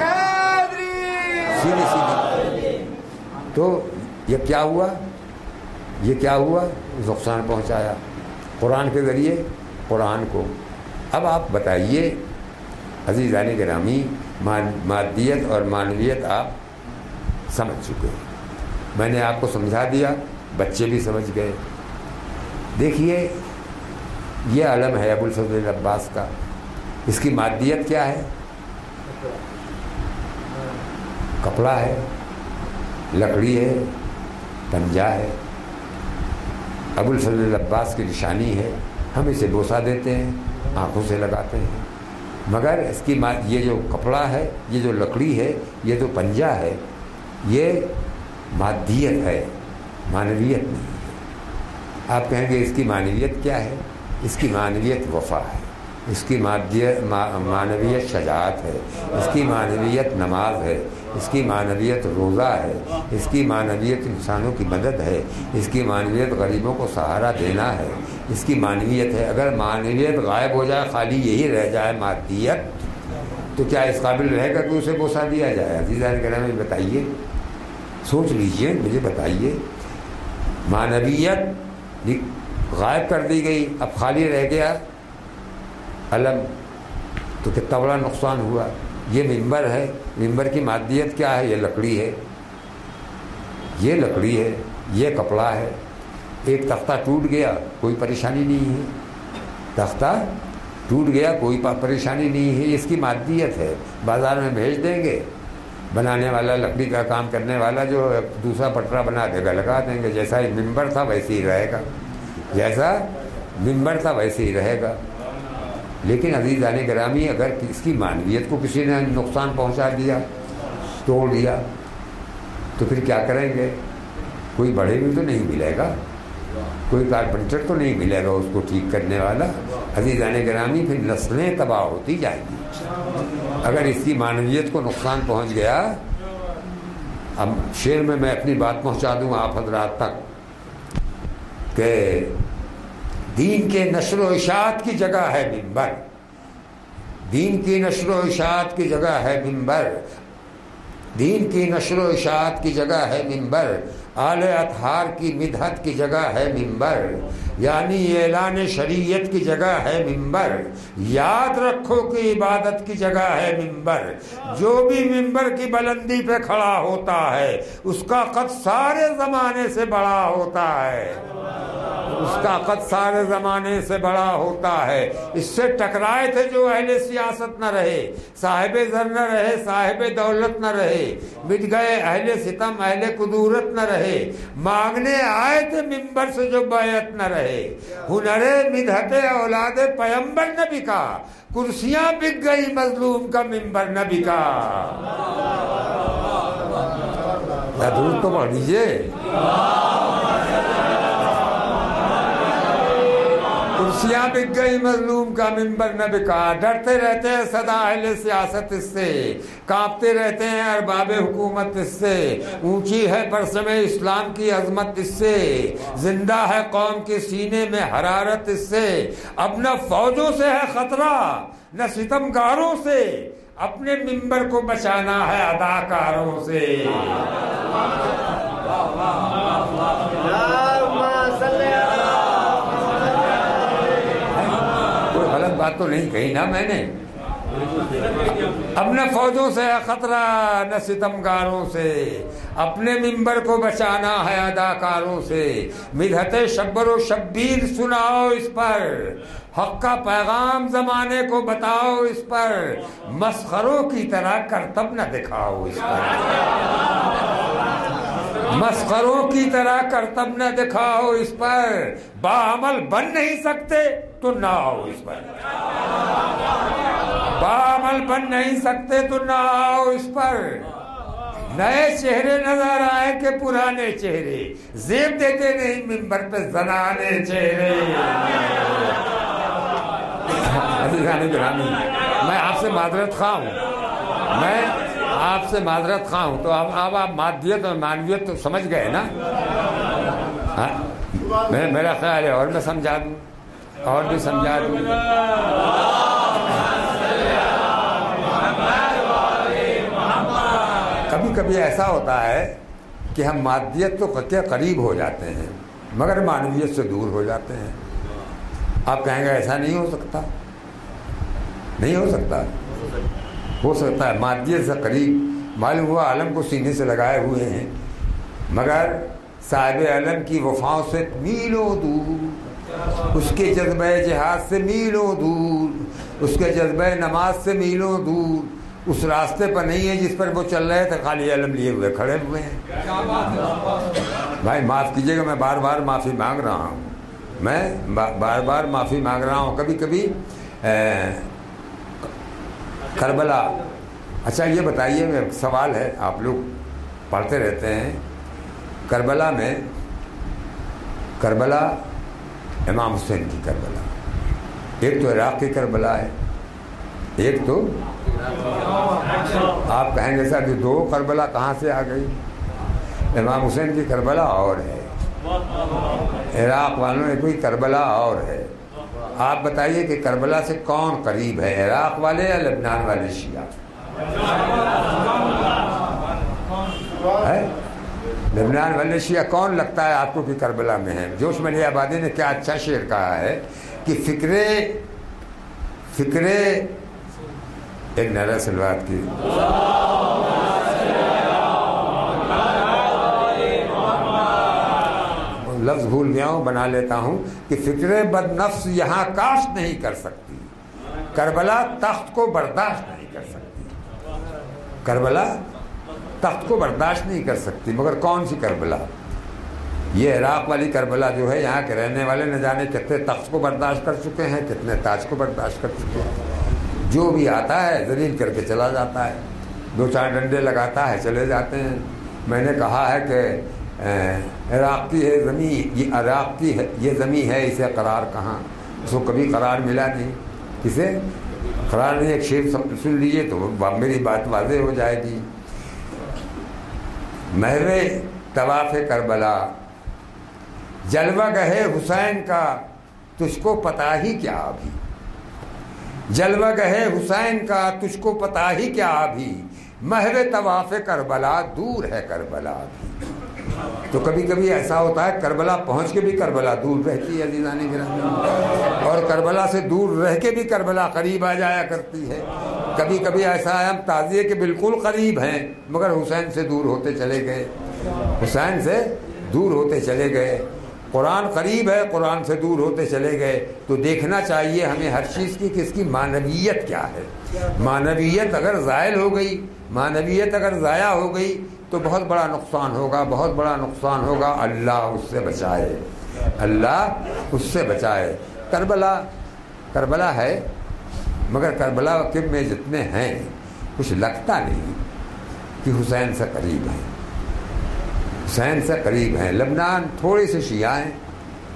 سیدھی. تو یہ کیا ہوا؟ نقصان پہنچایا قرآن کے ذریعے قرآن کو. اب آپ بتائیے عزیزان گرامی, مادیت اور معنویت آپ سمجھ چکے ہیں, میں نے آپ کو سمجھا دیا, بچے بھی سمجھ گئے. دیکھیے یہ علم ہے ابو الفضل عباس کا, اس کی مادیت کیا ہے؟ کپڑا ہے, لکڑی ہے, پنجہ ہے. ابو الفضل عباس کی نشانی ہے, ہم اسے بوسہ دیتے ہیں, آنکھوں سے لگاتے ہیں, مگر اس کی یہ جو کپڑا ہے, یہ جو لکڑی ہے, یہ جو پنجہ ہے, یہ مادیت ہے, معنویت نہیں ہے. آپ کہیں گے اس کی معنویت کیا ہے؟ اس کی معنویت وفا ہے, اس کی معنویت شجاعت ہے, اس کی معنویت نماز ہے, اس کی معنویت روزہ ہے, اس کی معنویت انسانوں کی مدد ہے, اس کی معنویت غریبوں کو سہارا دینا ہے, اس کی معنویت ہے. اگر معنویت غائب ہو جائے, خالی یہی رہ جائے مادیت, تو کیا اس قابل رہے گا کہ اسے بوسہ دیا جائے؟ عزیزان گرامی بتائیے, سوچ لیجئے, مجھے بتائیے. معنویت غائب کر دی گئی, اب خالی رہ گیا علم, تو کتنا بڑا نقصان ہوا. یہ ممبر ہے, ممبر کی مادیت کیا ہے؟ یہ لکڑی ہے, یہ کپڑا ہے. ایک تختہ ٹوٹ گیا, کوئی پریشانی نہیں ہے, تختہ ٹوٹ گیا, کوئی پریشانی نہیں ہے, اس کی مادیت ہے. بازار میں بھیج دیں گے, بنانے والا, لکڑی کا کام کرنے والا جو دوسرا پٹرا بنا دے گا, لگا دیں گے. جیسا ممبر تھا ویسے ہی رہے گا, جیسا ممبر تھا ویسے ہی رہے گا. لیکن عزیزان گرامی, اگر اس کی معنویت کو کسی نے نقصان پہنچا دیا, توڑ دیا, تو پھر کیا کریں گے؟ کوئی بڑھے بھی تو نہیں ملے گا, کوئی کارپینٹر تو نہیں ملے گا اس کو ٹھیک کرنے والا. عزیزان گرامی, پھر نسلیں تباہ ہوتی جائیں گی اگر اس کی معنویت کو نقصان پہنچ گیا. اب شعر میں اپنی بات پہنچا دوں آپ حضرات تک کہ دین کے نشر و اشاعت کی جگہ ہے منبر, دین کی نشر و اشاعت کی جگہ ہے منبر, دین کی نشر و اشاعت کی جگہ ہے منبر, آل اطہار کی مدحت کی جگہ ہے منبر, یعنی اعلان شریعت کی جگہ ہے منبر. یاد رکھو کہ عبادت کی جگہ ہے منبر. جو بھی منبر کی بلندی پہ کھڑا ہوتا ہے اس کا قد سارے زمانے سے بڑا ہوتا ہے, اس کا قد سارے زمانے سے بڑا ہوتا ہے. اس سے ٹکرائے تھے جو اہل سیاست نہ رہے, صاحب زر نہ رہے, صاحب دولت نہ رہے, مٹ گئے اہل ستم, اہل قدورت نہ رہے, مانگنے آئے تھے منبر سے جو بیعت نہ رہے. ہنر مدحت اولاد پیمبر نہ بکا, کرسیاں بک گئی مظلوم کا منبر نہ بکا. درود تو پڑھ لیجیے. کرسیاں بک گئی مظلوم کا منبر نہ بکا، ڈرتے رہتے ہیں سدا اہل سیاست اس سے، کانپتے رہتے ہیں ارباب حکومت اس سے، اونچی ہے پرچم اسلام کی عظمت اس سے، زندہ ہے قوم کے سینے میں حرارت اس سے، اب نہ فوجوں سے ہے خطرہ نہ ستمگاروں سے، اپنے منبر کو بچانا ہے اداکاروں سے۔ کوئی غلط بات تو نہیں کہی نا میں نے؟ اب نہ فوجوں سے ہے خطرہ نہ ستمگاروں سے، اپنے منبر کو بچانا ہے اداکاروں سے، مدحت شبر و شبیر سناؤ اس پر، حق کا پیغام زمانے کو بتاؤ اس پر، مسخروں کی طرح کرتب نہ دکھاؤ اس پر، مسخروں کی طرح کرتب نہ دکھاؤ اس پر، باعمل بن نہیں سکتے تو نہ آؤ اس پر، باعمل بن نہیں سکتے تو نہ آؤ اس پر، نئے چہرے نظر آئے کہ پرانے چہرے، زیب دیتے نہیں منبر پہ زنانے چہرے۔ عزیزان گرامی، میں آپ سے معذرت خواہ ہوں، میں آپ سے معذرت خواہ ہوں، تو اب آپ مادیت اور معنویت تو سمجھ گئے نا؟ میرا خیال ہے اور میں سمجھا دوں، اور بھی سمجھا دوں۔ کبھی کبھی ایسا ہوتا ہے کہ ہم مادیت تو کے قریب ہو جاتے ہیں مگر معنویت سے دور ہو جاتے ہیں۔ آپ کہیں گے ایسا نہیں ہو سکتا، نہیں ہو سکتا، ہو سکتا ہے مادیت سے قریب، معلوم ہوا علم کو سینے سے لگائے ہوئے ہیں مگر صاحب علم کی وفاؤں سے میلوں دور، اس کے جذبہ جہاد سے میلوں دور، اس کے جذبہ نماز سے میلوں دور، اس راستے پر نہیں ہے جس پر وہ چل رہے تھے، خالی علم لیے ہوئے کھڑے ہوئے ہیں۔ بھائی معاف کیجیے گا، میں بار بار معافی مانگ رہا ہوں، میں بار بار معافی مانگ رہا ہوں۔ کبھی کبھی کربلا، اچھا یہ بتائیے، میں سوال ہے، آپ لوگ پڑھتے رہتے ہیں، کربلا میں، کربلا امام حسین کی کربلا، ایک تو عراق کی کربلا ہے، ایک تو آپ کہیں گے صاحب یہ دو کربلا کہاں سے آ گئی؟ امام حسین کی کربلا اور ہے، عراق والوں نے کوئی کربلا اور ہے۔ آپ بتائیے کہ کربلا سے کون قریب ہے، عراق والے یا لبنان والے شیعہ؟ لبنان والے شیعہ کون لگتا ہے آپ کو کہ کربلا میں ہے؟ جوش ملی آبادی نے کیا اچھا شعر کہا ہے کہ فکرے ایک نعرہ سلوات کی، لفظ بھول گیا ہوں، بنا لیتا ہوں کہ فکر بد نفس یہاں کاشت نہیں کر سکتی، کربلا تخت کو برداشت نہیں کر سکتی، کربلا تخت کو برداشت نہیں کر سکتی، مگر کون سی کربلا؟ یہ عراق والی کربلا جو ہے، یہاں کے رہنے والے نہ جانے کتنے تخت کو برداشت کر چکے ہیں، کتنے تاج کو برداشت کر چکے ہیں، جو بھی آتا ہے ذلیل کر کے چلا جاتا ہے، دو چار ڈنڈے لگاتا ہے چلے جاتے ہیں۔ میں نے کہا ہے کہ عراق کی ہے زمین، عراق کی یہ زمین ہے، اسے قرار کہاں، اس کو کبھی قرار ملا نہیں، کسے قرار نہیں۔ ایک شعر سن لیجیے تو میری بات واضح ہو جائے گی۔ محو طواف کربلا، جلوہ گہے حسین کا تجھ کو پتہ ہی کیا ابھی، جلوہ گہے حسین کا تجھ کو پتہ ہی کیا ابھی، محو طواف کربلا دور ہے کربلا ابھی۔ تو کبھی کبھی ایسا ہوتا ہے کربلا پہنچ کے بھی کربلا دور رہتی ہے عزیزان گرامی، اور کربلا سے دور رہ کے بھی کربلا قریب آ جایا کرتی ہے۔ کبھی کبھی ایسا ہے ہم تعزیے کے بالکل قریب ہیں مگر حسین سے دور ہوتے چلے گئے، حسین سے دور ہوتے چلے گئے۔ قرآن قریب ہے، قرآن سے دور ہوتے چلے گئے۔ تو دیکھنا چاہیے ہمیں ہر چیز کی کہ اس کی معنویت کیا ہے۔ معنویت اگر زائل ہو گئی، معنویت اگر ضائع ہو گئی تو بہت بڑا نقصان ہوگا، بہت بڑا نقصان ہوگا۔ اللہ اس سے بچائے، اللہ اس سے بچائے۔ کربلا ہے مگر کربلا کے میں جتنے ہیں کچھ لگتا نہیں کہ حسین سے قریب ہیں، حسین سے قریب ہیں۔ لبنان تھوڑے سے شیعہ ہیں،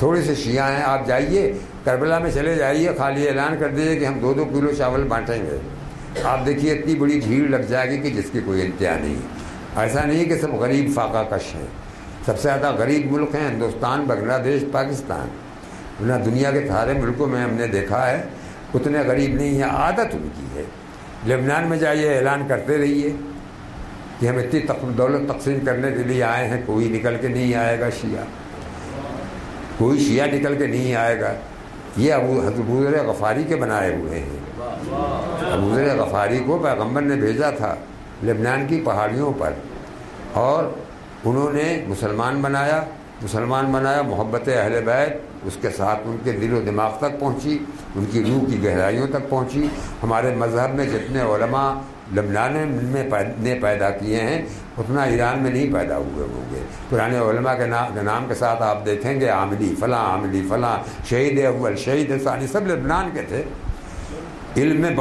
تھوڑے سے شیعہ ہیں، آپ جائیے کربلا میں چلے جائیے، خالی اعلان کر دیجیے کہ ہم 2-2 کلو چاول بانٹیں گے، آپ دیکھیے اتنی بڑی بھیڑ لگ جائے گی کہ جس کی کوئی انتہا نہیں۔ ایسا نہیں کہ سب غریب فاقہ کش ہیں، سب سے زیادہ غریب ملک ہیں ہندوستان، بنگلہ دیش، پاکستان، ورنہ دنیا کے سارے ملکوں میں ہم نے دیکھا ہے اتنے غریب نہیں ہیں، عادت ان کی ہے۔ لبنان میں جائیے اعلان کرتے رہیے کہ ہم اتنی دولت تقسیم کرنے کے لیے آئے ہیں، کوئی نکل کے نہیں آئے گا شیعہ، کوئی شیعہ نکل کے نہیں آئے گا۔ یہ ابو ذر غفاری کے بنائے ہوئے ہیں۔ ابو ذر غفاری کو پیغمبر نے بھیجا تھا لبنان کی پہاڑیوں پر، اور انہوں نے مسلمان بنایا، محبت اہل بیت اس کے ساتھ ان کے دل و دماغ تک پہنچی، ان کی روح کی گہرائیوں تک پہنچی۔ ہمارے مذہب میں جتنے علماء لبنان میں نے پیدا کیے ہیں اتنا ایران میں نہیں پیدا ہوئے ہوں گے۔ پرانے علماء کے نام کے ساتھ آپ دیکھیں گے عاملی فلاں، شہید اول، شہید ثانی، سب لبنان کے تھے۔ علم میں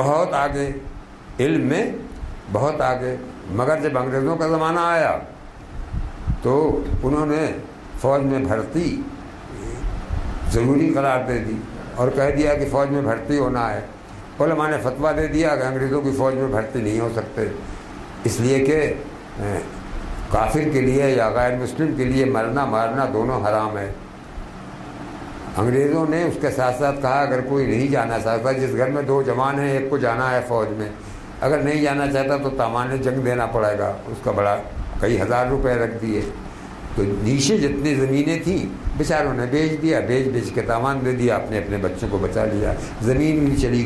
بہت آگے، مگر جب انگریزوں کا زمانہ آیا تو انہوں نے فوج میں بھرتی ضروری قرار دے دی اور کہہ دیا کہ فوج میں بھرتی ہونا ہے۔ علماء نے فتویٰ دے دیا کہ انگریزوں کی فوج میں بھرتی نہیں ہو سکتے، اس لیے کہ کافر کے لیے یا غیر مسلم کے لیے مارنا دونوں حرام ہے۔ انگریزوں نے اس کے ساتھ ساتھ کہا اگر کوئی نہیں جانا چاہتا، جس گھر میں 2 جوان ہیں ایک کو جانا ہے فوج میں، اگر نہیں جانا چاہتا تو تاوان جنگ دینا پڑے گا، اس کا بڑا کئی ہزار روپے رکھ دیے۔ تو نیچے جتنی زمینیں تھیں بیچاروں نے بیچ دیا، بیچ کے تاوان دے دیا، اپنے بچوں کو بچا لیا۔ زمین بھی چلی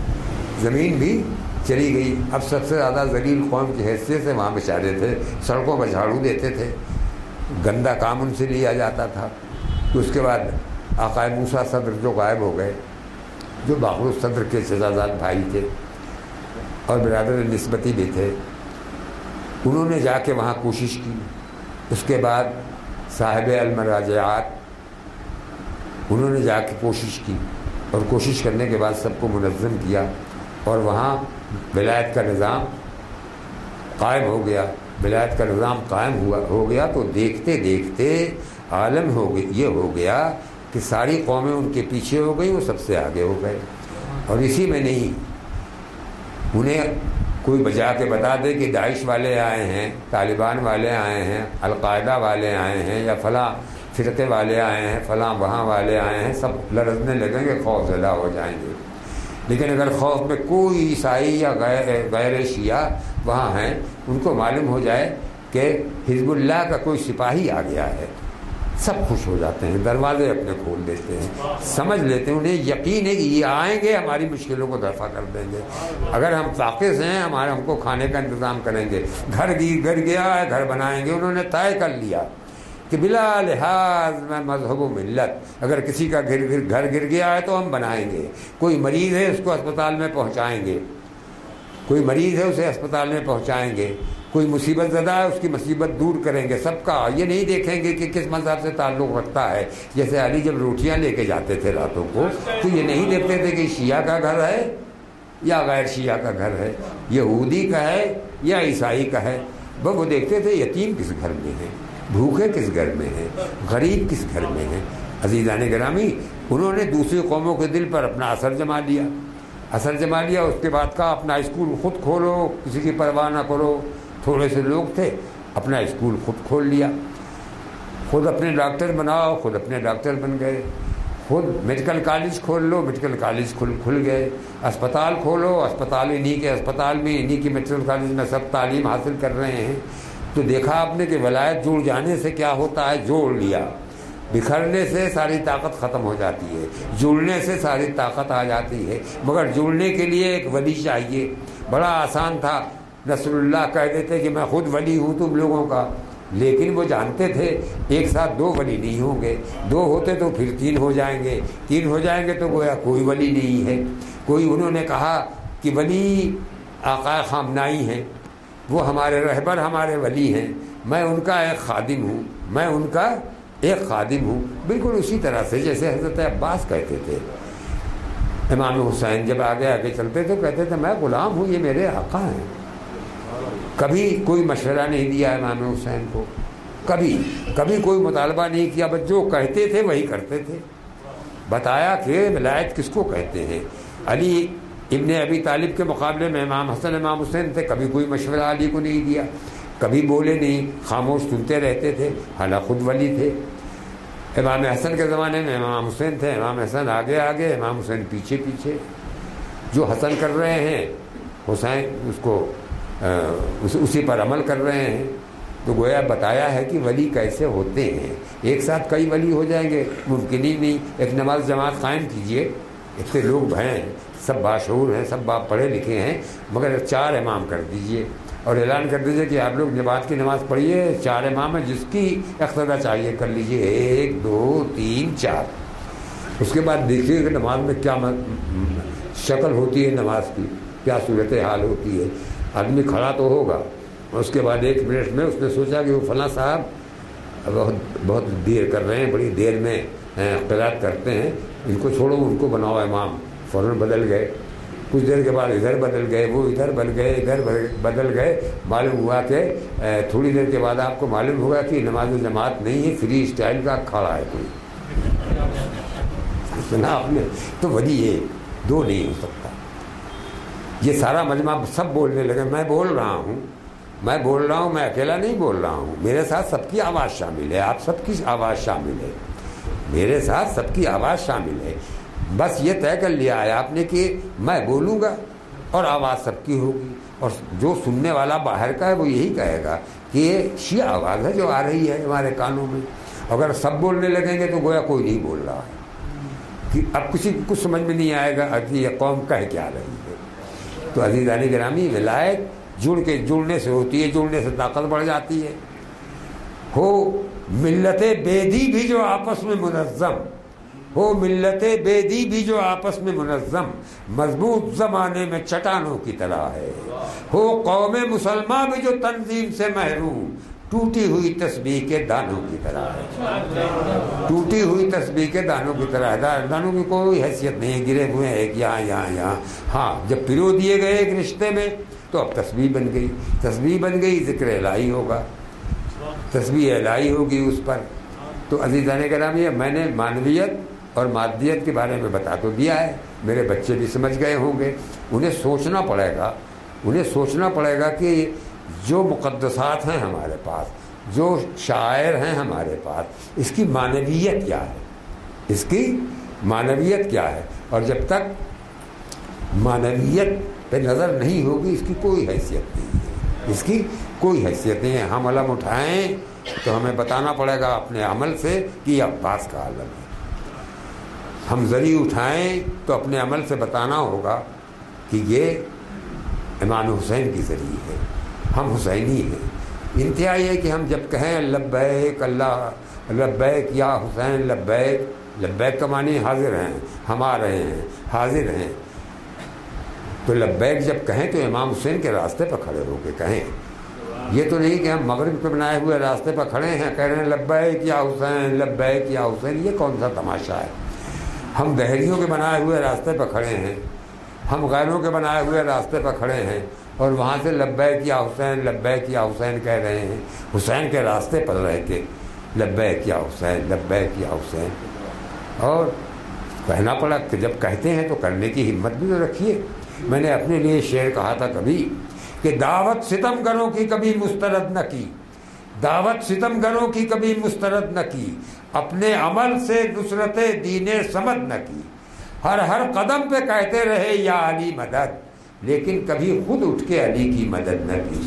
گئی۔ اب سب سے زیادہ ذلیل قوم کی حیثیت سے وہاں بیچارے تھے، سڑکوں پر جھاڑو دیتے تھے، گندا کام ان سے لیا جاتا تھا۔ اس کے بعد آقا موسیٰ صدر جو غائب ہو گئے، جو باقر صدر کے چچازاد بھائی تھے اور برادر نسبتی بھی تھے، انہوں نے جا کے وہاں کوشش کی۔ اس کے بعد صاحب المراجعات انہوں نے جا کے کوشش کی، اور کوشش کرنے کے بعد سب کو منظم کیا، اور وہاں ولایت کا نظام قائم ہو گیا۔ ولایت کا نظام قائم ہو گیا تو دیکھتے دیکھتے عالم یہ ہو گیا کہ ساری قومیں ان کے پیچھے ہو گئی، وہ سب سے آگے ہو گئے۔ اور اسی میں نہیں، انہیں کوئی بجا کے بتا دے کہ داعش والے آئے ہیں، طالبان والے آئے ہیں، القاعدہ والے آئے ہیں، یا فلاں فرقے والے آئے ہیں، فلاں وہاں والے آئے ہیں، سب لرزنے لگیں گے، خوف زدہ ہو جائیں گے۔ لیکن اگر خوف میں کوئی عیسائی یا غیر شیعہ وہاں ہیں، ان کو معلوم ہو جائے کہ حزب اللہ کا کوئی سپاہی آ گیا ہے، سب خوش ہو جاتے ہیں، دروازے اپنے کھول دیتے ہیں، سمجھ لیتے ہیں، انہیں یقین ہے کہ یہ آئیں گے، ہماری مشکلوں کو دفع کر دیں گے۔ اگر ہم طاقت ہیں، ہم کو کھانے کا انتظام کریں گے، گھر گر گیا ہے، گھر بنائیں گے۔ انہوں نے طے کر لیا کہ بلا لحاظ میں مذہب و ملت، اگر کسی کا گھر گر گیا ہے تو ہم بنائیں گے، کوئی مریض ہے اس کو اسپتال میں پہنچائیں گے، کوئی مریض ہے اسے اسپتال میں پہنچائیں گے، کوئی مصیبت زدہ ہے اس کی مصیبت دور کریں گے، سب کا۔ یہ نہیں دیکھیں گے کہ کس مذہب سے تعلق رکھتا ہے۔ جیسے علی جب روٹیاں لے کے جاتے تھے راتوں کو تو یہ نہیں دیکھتے تھے کہ شیعہ کا گھر ہے یا غیر شیعہ کا گھر ہے، یہودی کا ہے یا عیسائی کا ہے، وہ دیکھتے تھے یتیم کس گھر میں ہے، بھوکے کس گھر میں ہیں، غریب کس گھر میں ہیں۔ عزیزان گرامی، انہوں نے دوسری قوموں کے دل پر اپنا اثر جما لیا۔ اس کے بعد کہا اپنا اسکول خود کھولو، کسی کی پرواہ نہ کرو۔ تھوڑے سے لوگ تھے، اپنا اسکول خود کھول لیا، خود اپنے ڈاکٹر بناؤ، خود اپنے ڈاکٹر بن گئے، خود میڈیکل کالج کھول لو، میڈیکل کالج کھل گئے، اسپتال کھولو، اسپتال انہی کے اسپتال میں، انہی کی میڈیکل کالج میں سب تعلیم حاصل کر رہے ہیں۔ تو دیکھا آپ نے کہ ولایت جوڑ جانے سے کیا ہوتا ہے، جوڑ لیا۔ بکھرنے سے ساری طاقت ختم ہو جاتی ہے، جڑنے سے ساری طاقت آ جاتی ہے، مگر جڑنے کے لیے ایک ولی چاہیے۔ بڑا آسان تھا، نصر اللہ کہہ دیتے کہ میں خود ولی ہوں تم لوگوں کا، لیکن وہ جانتے تھے ایک ساتھ 2 ولی نہیں ہوں گے، 2 ہوتے تو پھر 3 ہو جائیں گے، 3 ہو جائیں گے تو گویا کوئی ولی نہیں ہے کوئی۔ انہوں نے کہا کہ ولی آقا خامنائی ہیں، وہ ہمارے رہبر، ہمارے ولی ہیں، میں ان کا ایک خادم ہوں، بالکل اسی طرح سے جیسے حضرت عباس کہتے تھے۔ امام حسین جب آگے چلتے تھے کہتے تھے میں غلام ہوں، یہ میرے آقا ہیں۔ کبھی کوئی مشورہ نہیں دیا امام حسین کو، کبھی کوئی مطالبہ نہیں کیا، بس جو کہتے تھے وہی کرتے تھے. بتایا کہ ولایت کس کو کہتے ہیں. علی ابن ابی طالب کے مقابلے میں امام حسن امام حسین تھے، کبھی کوئی مشورہ علی کو نہیں دیا، کبھی بولے نہیں، خاموش سنتے رہتے تھے، حالانکہ خود ولی تھے. امام حسن کے زمانے میں امام حسین تھے، امام حسن آگے آگے، امام حسین پیچھے پیچھے. جو حسن کر رہے ہیں حسین اس کو اسی پر عمل کر رہے ہیں. تو گویا بتایا ہے کہ ولی کیسے ہوتے ہیں. ایک ساتھ کئی ولی ہو جائیں گے ممکن ہی نہیں. ایک نماز جماعت قائم کیجئے، اتنے لوگ ہیں، سب باشعور ہیں، سب پڑھے لکھے ہیں، مگر 4 امام کر دیجئے اور اعلان کر دیجئے کہ آپ لوگ جماعت کی نماز پڑھیے. 4 امام ہیں، جس کی اقتدا چاہیے کر لیجئے، 1 2 3 4. اس کے بعد دیکھیے کہ نماز میں کیا شکل ہوتی ہے، نماز کی کیا صورت حال ہوتی ہے. آدمی کھڑا تو ہوگا، اس کے بعد 1 منٹ میں اس نے سوچا کہ وہ فلاں صاحب بہت دیر کر رہے ہیں، بڑی دیر میں قرات کرتے ہیں، ان کو چھوڑو، ان کو بناؤ امام. فوراً بدل گئے. کچھ دیر کے بعد ادھر بدل گئے، وہ ادھر بدل گئے. معلوم ہوا کہ تھوڑی دیر کے بعد آپ کو معلوم ہوگا کہ نماز جماعت نہیں ہے، فری اسٹائل کا کھڑا ہے کوئی. سنا آپ نے؟ تو ولی یہ 2 نہیں ہو سکتا. یہ سارا مجمع سب بولنے لگے. میں بول رہا ہوں، میں اکیلا نہیں بول رہا ہوں، میرے ساتھ سب کی آواز شامل ہے، آپ سب کی آواز شامل ہے، میرے ساتھ سب کی آواز شامل ہے. بس یہ طے کر لیا ہے آپ نے کہ میں بولوں گا اور آواز سب کی ہوگی، اور جو سننے والا باہر کا ہے وہ یہی کہے گا کہ یہ شیعہ آواز ہے جو آ رہی ہے ہمارے کانوں میں. اگر سب بولنے لگیں گے تو گویا کوئی نہیں بول رہا ہے، کہ اب کسی کو کچھ سمجھ میں نہیں آئے گا کہ یہ قوم کہہ کیا رہی ہے. تو عزیزان گرامی، ولایت جڑنے سے ہوتی ہے، جڑنے سے طاقت بڑھ جاتی ہے. ہو ملت بیدی بھی جو آپس میں منظم، مضبوط زمانے میں چٹانوں کی طرح ہے. ہو قوم مسلمہ بھی جو تنظیم سے محروم، ٹوٹی ہوئی تسبیح کے دانوں کی طرح ہے. ٹوٹی ہوئی تسبیح کے دانوں کی طرح ہے. دانوں کی کوئی حیثیت نہیں ہے، گرے ہوئے ہیں ایک یہاں. ہاں جب پرو دیے گئے ایک رشتے میں تو اب تسبیح بن گئی، ذکر الہی ہوگا، تسبیح الہی ہوگی اس پر. تو عزیزان گرامی، میں نے معنویت اور مادیت کے بارے میں بتا تو دیا ہے، میرے بچے بھی سمجھ گئے ہوں گے. انہیں سوچنا پڑے گا کہ جو مقدسات ہیں ہمارے پاس، جو شاعر ہیں ہمارے پاس، اس کی معنویت کیا ہے. اور جب تک معنویت پہ نظر نہیں ہوگی اس کی کوئی حیثیت نہیں ہے. ہم علم اٹھائیں تو ہمیں بتانا پڑے گا اپنے عمل سے کہ یہ عباس کا علم ہے. ہم زری اٹھائیں تو اپنے عمل سے بتانا ہوگا کہ یہ امام حسین کی زری ہے، ہم حسینی ہیں. انتہا یہ ہے کہ ہم جب کہیں لبیک اللہ لبیک یا حسین لبیک کا معنی حاضر ہیں، ہم آ رہے ہیں، حاضر ہیں. تو لبیک جب کہیں تو امام حسین کے راستے پر کھڑے ہو کے کہیں. یہ تو نہیں کہ ہم مغرب کے بنائے ہوئے راستے پر کھڑے ہیں کہہ رہے ہیں لبیک یا حسین. یہ کون سا تماشا ہے؟ ہم دہریوں کے بنائے ہوئے راستے پر کھڑے ہیں، ہم غیروں کے بنائے ہوئے راستے پر کھڑے ہیں، اور وہاں سے لبیک یا حسین کہہ رہے ہیں. حسین کے راستے پر رہ کے لبیک یا حسین. اور کہنا پڑا کہ جب کہتے ہیں تو کرنے کی ہمت بھی تو رکھیے. میں نے اپنے لیے شعر کہا تھا کبھی کہ دعوت ستمگروں کی کبھی مسترد نہ کی، اپنے عمل سے نصرت دین صمد نہ کی. ہر قدم پہ کہتے رہے یا علی مدد، لیکن کبھی خود اٹھ کے علی کی مدد نہ کی.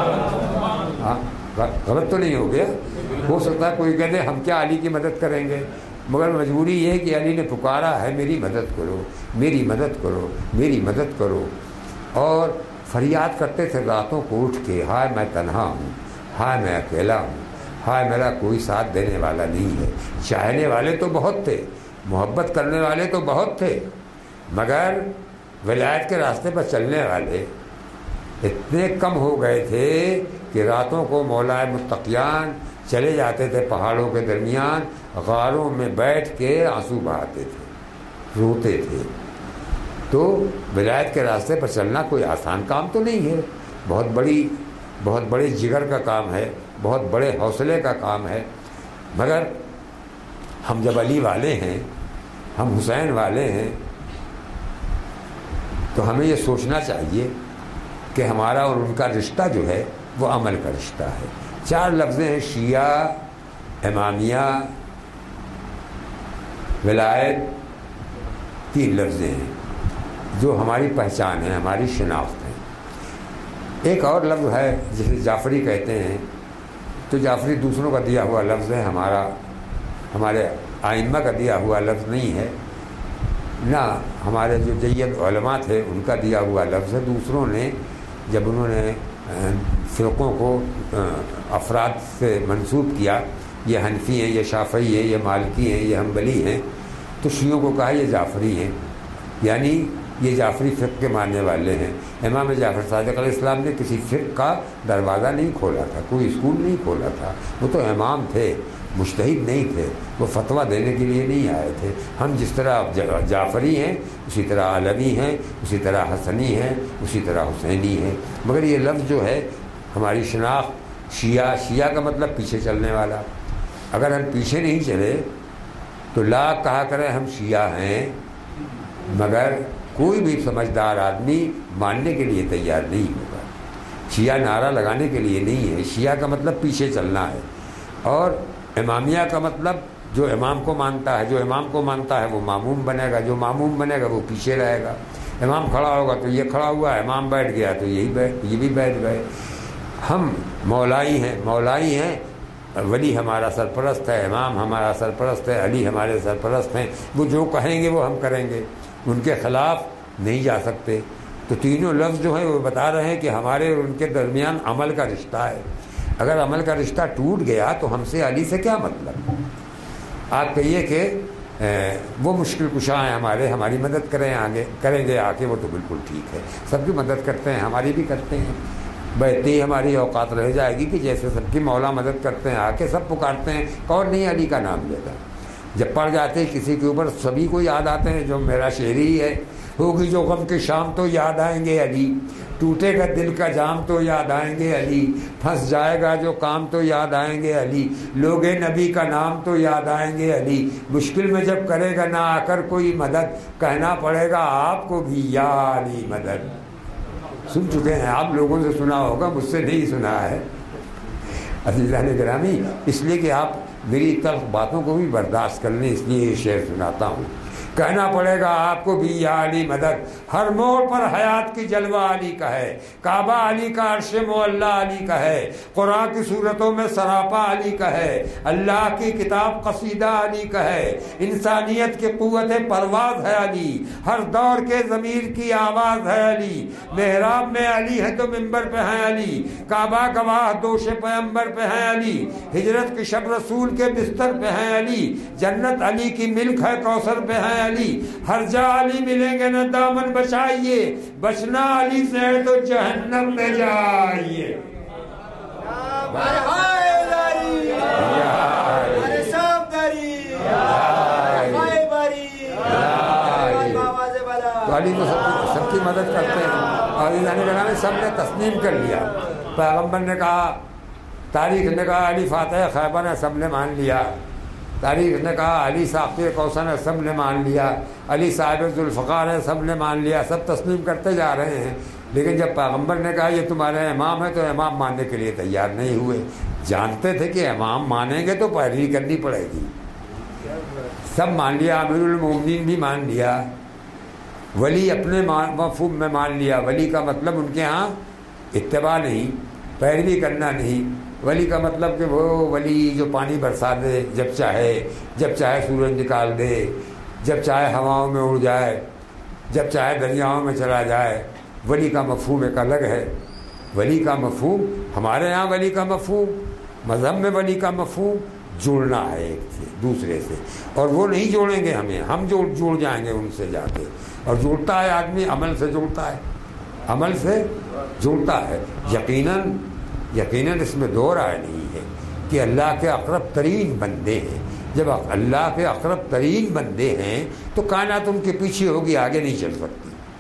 غلط تو نہیں ہو گیا؟ ہو سکتا ہے کوئی کہتے ہم کیا علی کی مدد کریں گے، مگر مجبوری یہ ہے کہ علی نے پکارا ہے میری مدد کرو. اور فریاد کرتے تھے راتوں کو اٹھ کے، ہائے میں تنہا ہوں، ہائے میں اکیلا ہوں، ہائے میرا کوئی ساتھ دینے والا نہیں ہے. چاہنے والے تو بہت تھے، محبت کرنے والے تو بہت تھے، مگر ولایت کے راستے پر چلنے والے اتنے کم ہو گئے تھے کہ راتوں کو مولا متقیان چلے جاتے تھے پہاڑوں کے درمیان، غاروں میں بیٹھ کے آنسو بہاتے تھے، روتے تھے. تو ولایت کے راستے پر چلنا کوئی آسان کام تو نہیں ہے، بہت بڑے جگر کا کام ہے. بہت بڑے حوصلے کا کام ہے، مگر ہم جب علی والے ہیں، ہم حسین والے ہیں، تو ہمیں یہ سوچنا چاہیے کہ ہمارا اور ان کا رشتہ جو ہے وہ عمل کا رشتہ ہے۔ 4 لفظیں ہیں، شیعہ، امامیہ، ولایت، 3 لفظیں ہیں جو ہماری پہچان ہے، ہماری شناخت ہے۔ ایک اور لفظ ہے جسے جعفری کہتے ہیں، تو جعفری دوسروں کا دیا ہوا لفظ ہے، ہمارے آئمہ کا دیا ہوا لفظ نہیں ہے، نہ ہمارے جو جید علماء تھے ان کا دیا ہوا لفظ ہے۔ دوسروں نے جب انہوں نے فرقوں کو افراد سے منسوب کیا، یہ حنفی ہیں، یہ شافعی ہیں، یہ مالکی ہیں، یہ حنبلی ہیں، تو شیعوں کو کہا یہ جعفری ہیں، یعنی یہ جعفری فرق کے ماننے والے ہیں۔ امام جعفر صادق علیہ السلام نے کسی فرق کا دروازہ نہیں کھولا تھا، کوئی اسکول نہیں کھولا تھا، وہ تو امام تھے، مجتہد نہیں تھے، وہ فتویٰ دینے کے لیے نہیں آئے تھے۔ ہم جس طرح جعفری ہیں، اسی طرح علوی ہیں، اسی طرح حسنی ہیں، اسی طرح حسینی ہیں، مگر یہ لفظ جو ہے ہماری شناخت شیعہ کا مطلب پیچھے چلنے والا۔ اگر ہم پیچھے نہیں چلے تو لاکھ کہا کریں ہم شیعہ ہیں، مگر کوئی بھی سمجھدار آدمی ماننے کے لیے تیار نہیں ہوگا۔ شیعہ نعرہ لگانے کے لیے نہیں ہے، شیعہ کا مطلب پیچھے چلنا ہے، اور امامیہ کا مطلب جو امام کو مانتا ہے، جو امام کو مانتا ہے وہ ماموم بنے گا، جو ماموم بنے گا وہ پیچھے رہے گا۔ امام کھڑا ہوگا تو یہ کھڑا ہوا، امام بیٹھ گیا تو یہ بھی بیٹھ گئے۔ ہم مولائی ہیں، ولی ہمارا سرپرست ہے، امام ہمارا سرپرست ہے، علی ہمارے سرپرست ہیں، وہ جو کہیں گے وہ ہم کریں گے، ان کے خلاف نہیں جا سکتے۔ تو تینوں لفظ جو ہیں وہ بتا رہے ہیں کہ ہمارے اور ان کے درمیان عمل کا رشتہ ہے۔ اگر عمل کا رشتہ ٹوٹ گیا تو ہم سے علی سے کیا مطلب؟ آپ کہیے کہ وہ مشکل کشاں ہیں ہماری مدد کریں گے آ کے، وہ تو بالکل ٹھیک ہے، سب کی مدد کرتے ہیں، ہماری بھی کرتے ہیں، بہتی ہماری اوقات رہ جائے گی کہ جیسے سب کی مولا مدد کرتے ہیں، آ کے سب پکارتے ہیں، کون نہیں علی کا نام لیتا؟ جب پڑ جاتے ہیں کسی کے اوپر سبھی کو یاد آتے ہیں، جو میرا شعر ہی ہے، ہوگی جو غم کی شام تو یاد آئیں گے علی، ٹوٹے گا دل کا جام تو یاد آئیں گے علی، پھنس جائے گا جو کام تو یاد آئیں گے علی، لوگے نبی کا نام تو یاد آئیں گے علی، مشکل میں جب کرے گا نہ آ کر کوئی مدد، کہنا پڑے گا آپ کو بھی یا علی مدد۔ سن چکے ہیں آپ لوگوں سے، سنا ہوگا، مجھ سے نہیں سنا ہے عزیزان گرامی، اس لیے کہ آپ میری تلخ باتوں کو بھی برداشت کر لیں، اس لیے یہ شعر سناتا ہوں۔ کہنا پڑے گا آپ کو بھی یا علی مدد، ہر موڑ پر حیات کی جلوہ علی کا ہے، کعبہ علی کا، عرش معلیٰ علی کا ہے، قرآن کی صورتوں میں سراپا علی کا ہے، اللہ کی کتاب قصیدہ علی کا ہے، انسانیت کی قوت پرواز ہے علی، ہر دور کے ضمیر کی آواز ہے علی، محراب میں علی ہے تو منبر پہ ہیں علی، کعبہ گواہ دوش پیغمبر پہ ہیں علی، ہجرت کی شب رسول کے بستر پہ ہیں علی، جنت علی کی ملک ہے کوثر پہ ہیں علی، ہر جا علی ملیں گے نہ دامن بچائیے، بچنا علی سے ہے تو جہنم میں جائیے۔ تو علی تو سب کی مدد کرتے ہیں، اور سب نے تسلیم کر لیا۔ پیغمبر نے کہا، تاریخ نے کہا علی فاتح خیبر ہے، سب نے مان لیا۔ تاریخ نے کہا علی ساقی کوثر ہے، سب نے مان لیا۔ علی صاحب ذوالفقار ہے، سب نے مان لیا۔ سب تسلیم کرتے جا رہے ہیں، لیکن جب پیغمبر نے کہا یہ تمہارے امام ہے تو امام ماننے کے لیے تیار نہیں ہوئے۔ جانتے تھے کہ امام مانیں گے تو پیروی کرنی پڑے گی۔ سب مان لیا، امیر المومنین بھی مان لیا، ولی اپنے مفہوم میں مان لیا۔ ولی کا مطلب ان کے ہاں اتباع نہیں، پیروی کرنا نہیں۔ ولی کا مطلب کہ وہ ولی جو پانی برسا دے جب چاہے سورج نکال دے، جب چاہے ہواؤں میں اڑ جائے، جب چاہے دریاؤں میں چلا جائے۔ ولی کا مفہوم ایک الگ ہے۔ ولی کا مفہوم ہمارے ہاں، ولی کا مفہوم مذہب میں، ولی کا مفہوم جڑنا ہے ایک سے دوسرے سے، اور وہ نہیں جوڑیں گے ہمیں، ہم جڑ جائیں گے ان سے جا کے۔ اور جڑتا ہے آدمی عمل سے، جڑتا ہے عمل سے جڑتا ہے۔ یقیناً اس میں دو رائے نہیں ہے کہ اللہ کے اقرب ترین بندے ہیں۔ جب اللہ کے اقرب ترین بندے ہیں تو کائنات ان کے پیچھے ہوگی، آگے نہیں چل سکتی۔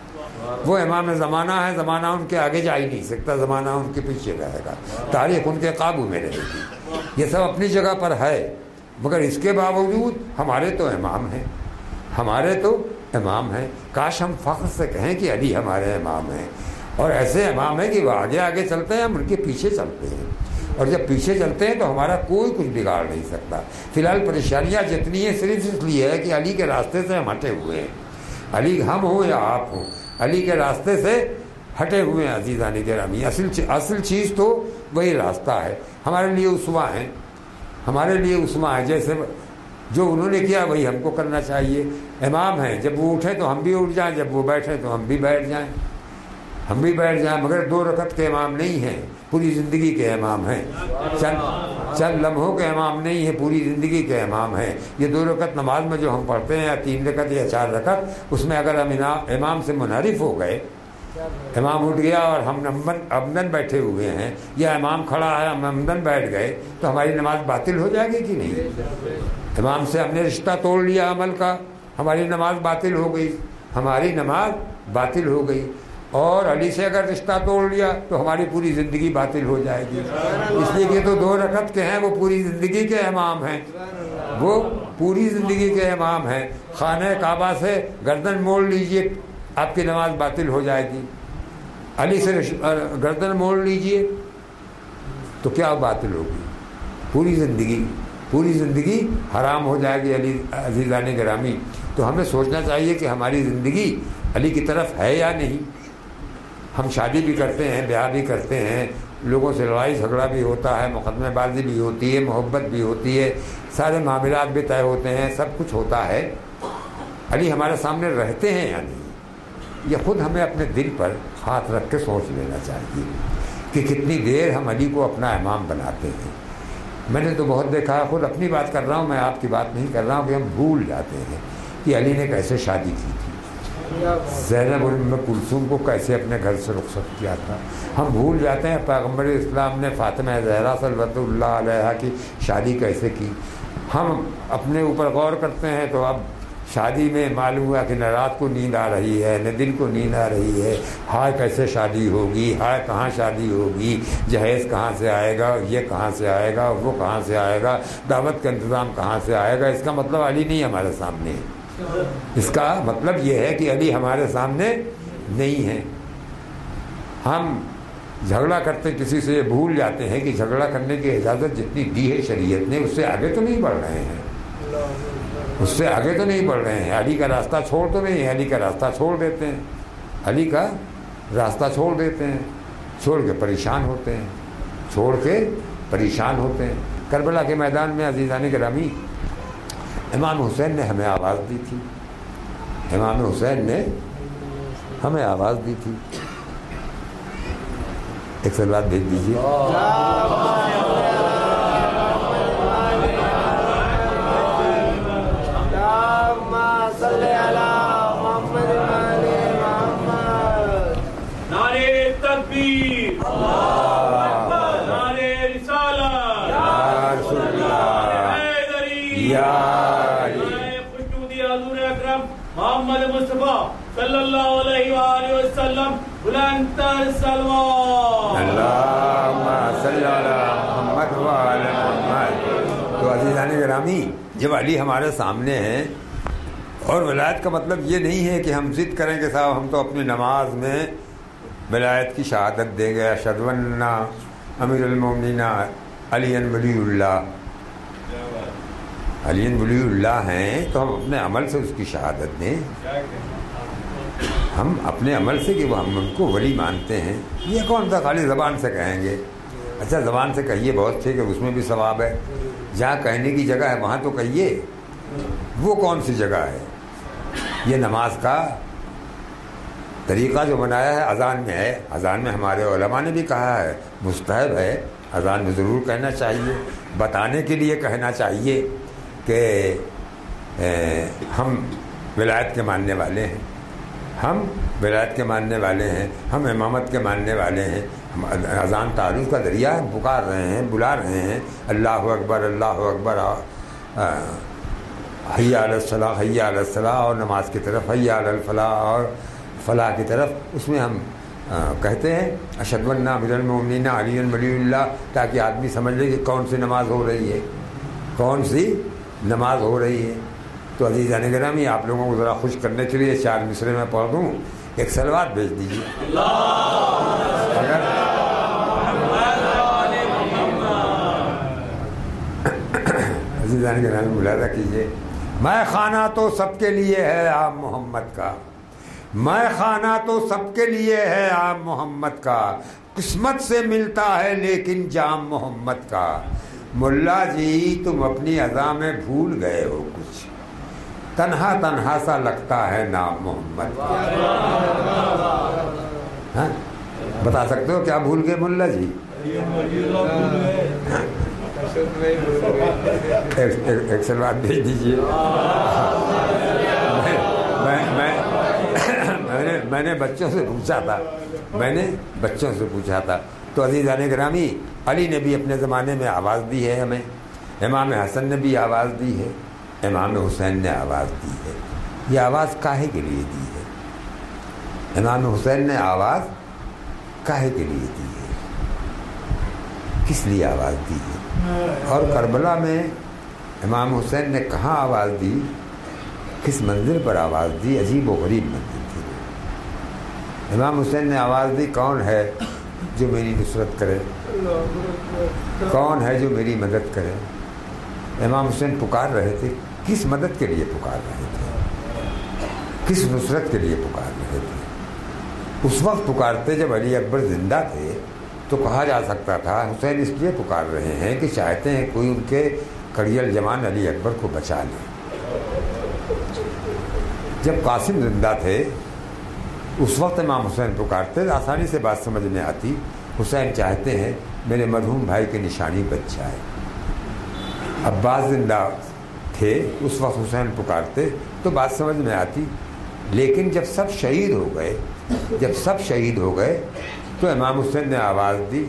وہ امام زمانہ ہے، زمانہ ان کے آگے جا ہی نہیں سکتا، زمانہ ان کے پیچھے رہے گا، تاریخ ان کے قابو میں رہے گی۔ یہ سب اپنی جگہ پر ہے، مگر اس کے باوجود ہمارے تو امام ہیں، ہمارے تو امام ہیں۔ کاش ہم فخر سے کہیں کہ علی ہمارے امام ہیں، اور ایسے امام ہیں کہ وہ آگے آگے چلتے ہیں، ہم ان کے پیچھے چلتے ہیں، اور جب پیچھے چلتے ہیں تو ہمارا کوئی کچھ بگاڑ نہیں سکتا۔ فی الحال پریشانیاں جتنی ہیں صرف اس لیے ہے کہ علی کے راستے سے ہم ہٹے ہوئے ہیں، علی ہم ہوں یا آپ ہوں، علی کے راستے سے ہٹے ہوئے ہیں عزیزان گرامی۔ اصل چیز تو وہی راستہ ہے، ہمارے لیے اسوہ ہیں، ہمارے لیے اسوہ ہیں، جیسے جو انہوں نے کیا وہی ہم کو کرنا چاہیے۔ امام ہیں، جب وہ اٹھیں تو ہم بھی اٹھ جائیں، جب وہ بیٹھیں تو ہم بھی بیٹھ جائیں، ہم بھی بیٹھ جائیں، مگر 2 رکعت کے امام نہیں ہیں، پوری زندگی کے امام ہیں، چند لمحوں کے امام نہیں ہیں، پوری زندگی کے امام ہیں۔ یہ 2 رکعت نماز میں جو ہم پڑھتے ہیں، یا 3 رکعت یا 4 رکعت، اس میں اگر ہم امام سے منحرف ہو گئے، امام اٹھ گیا اور ہم عمدن بیٹھے ہوئے ہیں، یا امام کھڑا ہے ہم عمدن بیٹھ گئے، تو ہماری نماز باطل ہو جائے گی کہ نہیں؟ امام سے ہم نے رشتہ توڑ لیا عمل کا، ہماری نماز باطل ہو گئی، ہماری نماز باطل ہو گئی۔ اور علی سے اگر رشتہ توڑ لیا تو ہماری پوری زندگی باطل ہو جائے گی۔ اس لیے کہ تو 2 رکعت کے ہیں، وہ پوری زندگی کے امام ہیں، وہ پوری زندگی کے امام ہیں۔ خانہ کعبہ سے گردن موڑ لیجئے، آپ کی نماز باطل ہو جائے گی۔ علی سے گردن موڑ لیجئے تو کیا باطل ہوگی؟ پوری زندگی حرام ہو جائے گی علی عزیزان گرامی۔ تو ہمیں سوچنا چاہیے کہ ہماری زندگی علی کی طرف ہے یا نہیں۔ ہم شادی بھی کرتے ہیں، بیاہ بھی کرتے ہیں، لوگوں سے لڑائی جھگڑا بھی ہوتا ہے، مقدمہ بازی بھی ہوتی ہے، محبت بھی ہوتی ہے، سارے معاملات بھی طے ہوتے ہیں، سب کچھ ہوتا ہے۔ علی ہمارے سامنے رہتے ہیں یا نہیں، یہ خود ہمیں اپنے دل پر ہاتھ رکھ کے سوچ لینا چاہیے کہ کتنی دیر ہم علی کو اپنا امام بناتے ہیں۔ میں نے تو بہت دیکھا ہے، خود اپنی بات کر رہا ہوں، میں آپ کی بات نہیں کر رہا ہوں، کہ ہم بھول جاتے ہیں کہ علی نے کیسے شادی کی تھی، زینب ام کلثوم کو کیسے اپنے گھر سے رخصت کیا تھا۔ ہم بھول جاتے ہیں پیغمبر اسلام نے فاطمہ زہرا صلوات اللہ علیہا کی شادی کیسے کی۔ ہم اپنے اوپر غور کرتے ہیں تو اب شادی میں معلوم ہوا کہ نہ رات کو نیند آ رہی ہے، نہ دن کو نیند آ رہی ہے، ہائے کیسے شادی ہوگی، ہائے کہاں شادی ہوگی، جہیز کہاں سے آئے گا، یہ کہاں سے آئے گا، وہ کہاں سے آئے گا، دعوت کا انتظام کہاں سے آئے گا۔ اس کا مطلب علی نہیں ہمارے سامنے ہے، اس کا مطلب یہ ہے کہ علی ہمارے سامنے نہیں ہے۔ ہم جھگڑا کرتے کسی سے، یہ بھول جاتے ہیں کہ جھگڑا کرنے کی اجازت جتنی دی ہے شریعت نے، اس سے آگے تو نہیں بڑھ رہے ہیں، اس سے آگے تو نہیں بڑھ رہے ہیں۔ علی کا راستہ چھوڑ تو نہیں ہے، علی کا راستہ چھوڑ دیتے ہیں، علی کا راستہ چھوڑ دیتے ہیں، چھوڑ کے پریشان ہوتے ہیں، چھوڑ کے پریشان ہوتے ہیں۔ کربلا کے میدان میں عزیزان گرامی امام حسین نے ہمیں آواز دی تھی، امام حسین نے ہمیں آواز دی تھی۔ ایک صلوات بھیج دیجیے۔ نعرے تکبیر، نعرے رسالت، یا رسول اللہ، حیدری، یا خوشنودی حضور اکرم محمد مصطفیٰ صلی اللہ علیہ وآلہ وسلم، بلند تر سلوات۔ اللہم صلی علی محمد وعلی محمد۔ تو عزیزان گرامی، جب علی ہمارے سامنے ہیں، اور ولایت کا مطلب یہ نہیں ہے کہ ہم ضد کریں کہ صاحب ہم تو اپنی نماز میں ولایت کی شہادت دیں گے، اشہد ان امیر المومنین علی ولی اللہ، علی ولی اللہ ہیں، تو ہم اپنے عمل سے اس کی شہادت دیں، ہم اپنے عمل سے کہ وہ ہم ان کو ولی مانتے ہیں۔ یہ کون سا خالی زبان سے کہیں گے؟ اچھا زبان سے کہیے، بہت ٹھیک ہے، اس میں بھی ثواب ہے، جہاں کہنے کی جگہ ہے وہاں تو کہیے۔ وہ کون سی جگہ ہے؟ یہ نماز کا طریقہ جو بنایا ہے اذان میں ہے، اذان میں ہمارے علماء نے بھی کہا ہے مستحب ہے، اذان میں ضرور کہنا چاہیے، بتانے کے لیے کہنا چاہیے کہ ہم ولایت کے ماننے والے ہیں، ہم ولایت کے ماننے والے ہیں، ہم امامت کے ماننے والے ہیں۔ ہم اذان تعارف کا ذریعہ ہے، پکار رہے ہیں، بلا رہے ہیں، اللہ اکبر اللہ اکبر، حی علی الصلاح حی علی الصلاح، اور نماز کی طرف حی علی الفلاح، اور فلاح کی طرف، اس میں ہم کہتے ہیں اشہد ان امیر المومنین علی ولی اللہ، تاکہ آدمی سمجھ لے کہ کون سی نماز ہو رہی ہے، کون سی نماز ہو رہی ہے۔ تو عزیزان گرامی، آپ لوگوں کو ذرا خوش کرنے کے لیے 4 مصرے میں پڑھ دوں، ایک صلوات بھیج دیجیے۔ عزیزان گرامی ملاحظہ کیجیے، میں خانہ تو سب کے لیے ہے عام محمد کا، میں خانہ تو سب کے لیے ہے عام محمد کا، قسمت سے ملتا ہے لیکن جام محمد کا۔ ملا جی تم اپنی ادا میں بھول گئے ہو کچھ، تنہا تنہا سا لگتا ہے نام محمد کا۔ ہاں بتا سکتے ہو کیا بھول گئے ملا جی؟ ایک سلوات بھیج دیجیے۔ میں نے بچوں سے پوچھا تھا تو عزیزان گرامی، علی نے بھی اپنے زمانے میں آواز دی ہے ہمیں، امام حسن نے بھی آواز دی ہے، امام حسین نے آواز دی ہے۔ یہ آواز کاہے کے لیے دی ہے؟ امام حسین نے آواز کاہے کے لیے دی ہے؟ کس لیے آواز دی ہے؟ اور کربلا میں امام حسین نے کہاں آواز دی، کس منزل پر آواز دی؟ عجیب و غریب منزل تھی۔ امام حسین نے آواز دی، کون ہے جو میری نصرت کرے، کون ہے جو میری مدد کرے؟ امام حسین پکار رہے تھے، کس مدد کے لیے پکار رہے تھے، کس نصرت کے لیے پکار رہے تھے؟ اس وقت پکارتے جب علی اکبر زندہ تھے تو کہا جا سکتا تھا حسین اس لیے پکار رہے ہیں کہ چاہتے ہیں کوئی ان کے کڑیل جوان علی اکبر کو بچا لے۔ جب قاسم زندہ تھے اس وقت امام حسین پکارتے، آسانی سے بات سمجھ میں آتی، حسین چاہتے ہیں میرے مرحوم بھائی کی نشانی بچ جائے۔ عباس زندہ تھے اس وقت حسین پکارتے تو بات سمجھ میں آتی، لیکن جب سب شہید ہو گئے تو امام حسین نے آواز دی۔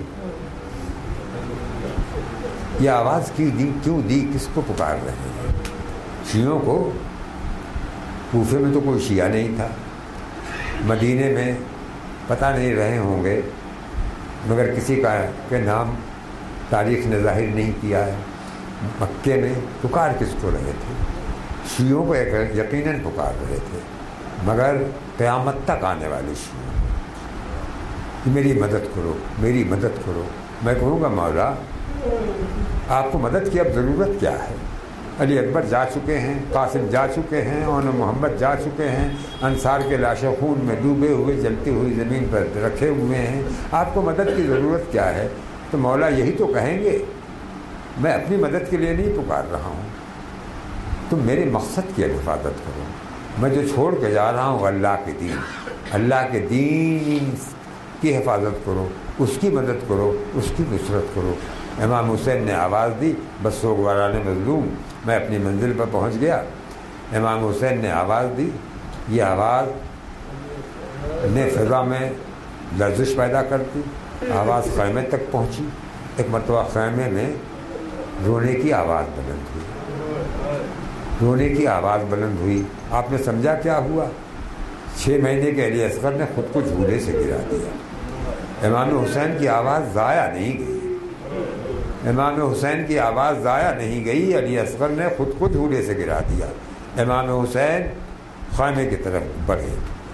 یہ آواز کیوں دی؟ کس کو پکار رہے ہیں؟ شیعوں کو؟ کوفے میں تو کوئی شیعہ نہیں تھا، مدینے میں پتہ نہیں رہے ہوں گے، مگر کسی کا کے نام تاریخ نے ظاہر نہیں کیا ہے۔ مکے میں پکار کس کو رہے تھے؟ شیعوں کو یقیناً پکار رہے تھے، مگر قیامت تک آنے والے شیعوں کہ میری مدد کرو، میری مدد کرو۔ میں کہوں گا مولا آپ کو مدد کی اب ضرورت کیا ہے؟ علی اکبر جا چکے ہیں، قاسم جا چکے ہیں، اور محمد جا چکے ہیں، انصار کے لاشیں خون میں ڈوبے ہوئے جلتی ہوئی زمین پر رکھے ہوئے ہیں، آپ کو مدد کی ضرورت کیا ہے؟ تو مولا یہی تو کہیں گے، میں اپنی مدد کے لیے نہیں پکار رہا ہوں، تم میرے مقصد کی حفاظت کرو، میں جو چھوڑ کے جا رہا ہوں اللہ کے دین کی حفاظت کرو، اس کی مدد کرو، اس کی نصرت کرو۔ امام حسین نے آواز دی، بس سوگواران مظلوم، میں اپنی منزل پر پہنچ گیا۔ امام حسین نے آواز دی، یہ آواز نے فضا میں لرزش پیدا کر دی، آواز خیمے تک پہنچی۔ ایک مرتبہ خیمے میں رونے کی آواز بلند ہوئی، آپ نے سمجھا کیا ہوا؟ 6 مہینے کے علی اصغر نے خود کو جھولے سے گرا دیا۔ امام حسین کی آواز ضائع نہیں گئی، علی اصغر نے خود کو جھولے سے گرا دیا۔ امام حسین خیمے کی طرف بڑھے،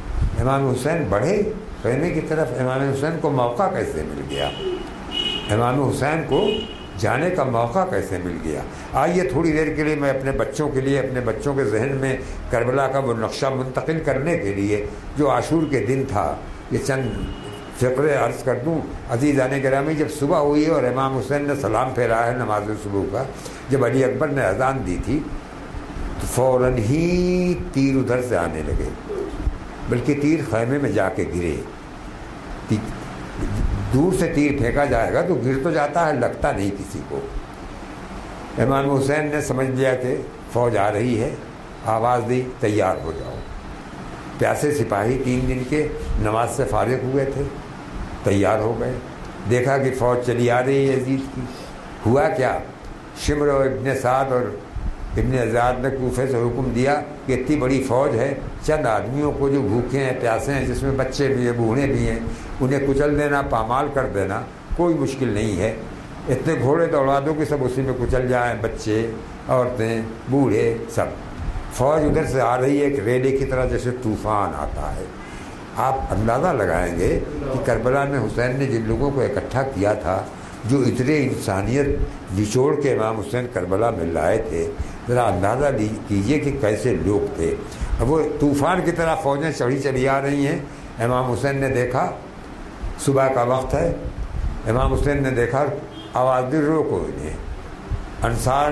خیمے کی طرف۔ امام حسین کو موقع کیسے مل گیا؟ امام حسین کو جانے کا موقع کیسے مل گیا؟ آئیے تھوڑی دیر کے لیے میں اپنے بچوں کے لیے، اپنے بچوں کے ذہن میں کربلا کا وہ نقشہ منتقل کرنے کے لیے جو عاشور کے دن تھا، یہ چند فقرے عرض کر دوں۔ عزیزان گرامی، جب صبح ہوئی اور امام حسین نے سلام پھیرایا ہے نماز صبح کا، جب علی اکبر نے اذان دی تھی تو فوراً ہی تیر ادھر سے آنے لگے، بلکہ تیر خیمے میں جا کے گرے۔ دور سے تیر پھینکا جائے گا تو گر تو جاتا ہے، لگتا نہیں کسی کو۔ امام حسین نے سمجھ لیا کہ فوج آ رہی ہے، آواز دی تیار ہو جاؤ۔ پیاسے سپاہی 3 دن کے نماز سے فارغ ہوئے تھے، تیار ہو گئے، دیکھا کہ فوج چلی آ رہی ہے یزید کی۔ ہوا کیا؟ شمر و ابن سعد اور ابن زیاد نے کوفے سے حکم دیا کہ اتنی بڑی فوج ہے، چند آدمیوں کو جو بھوکے ہیں پیاسے ہیں، جس میں بچے بھی ہیں بوڑھے بھی ہیں، انہیں کچل دینا، پامال کر دینا کوئی مشکل نہیں ہے۔ اتنے گھوڑے دوڑا دو کہ سب اسی میں کچل جائیں، بچے، عورتیں، بوڑھے، سب۔ فوج ادھر سے آ رہی ہے ایک ریلے کی طرح، جیسے طوفان آتا ہے۔ آپ اندازہ لگائیں گے کہ کربلا میں حسین نے جن لوگوں کو اکٹھا کیا تھا، جو اتنے انسانیت نچوڑ کے امام حسین کربلا میں لائے تھے، ذرا اندازہ کیجئے کہ کیسے لوگ تھے۔ اب وہ طوفان کی طرح فوجیں چلی آ رہی ہیں۔ امام حسین نے دیکھا صبح کا وقت ہے، امام حسین نے دیکھا، آواز دی روکو انہیں۔ انصار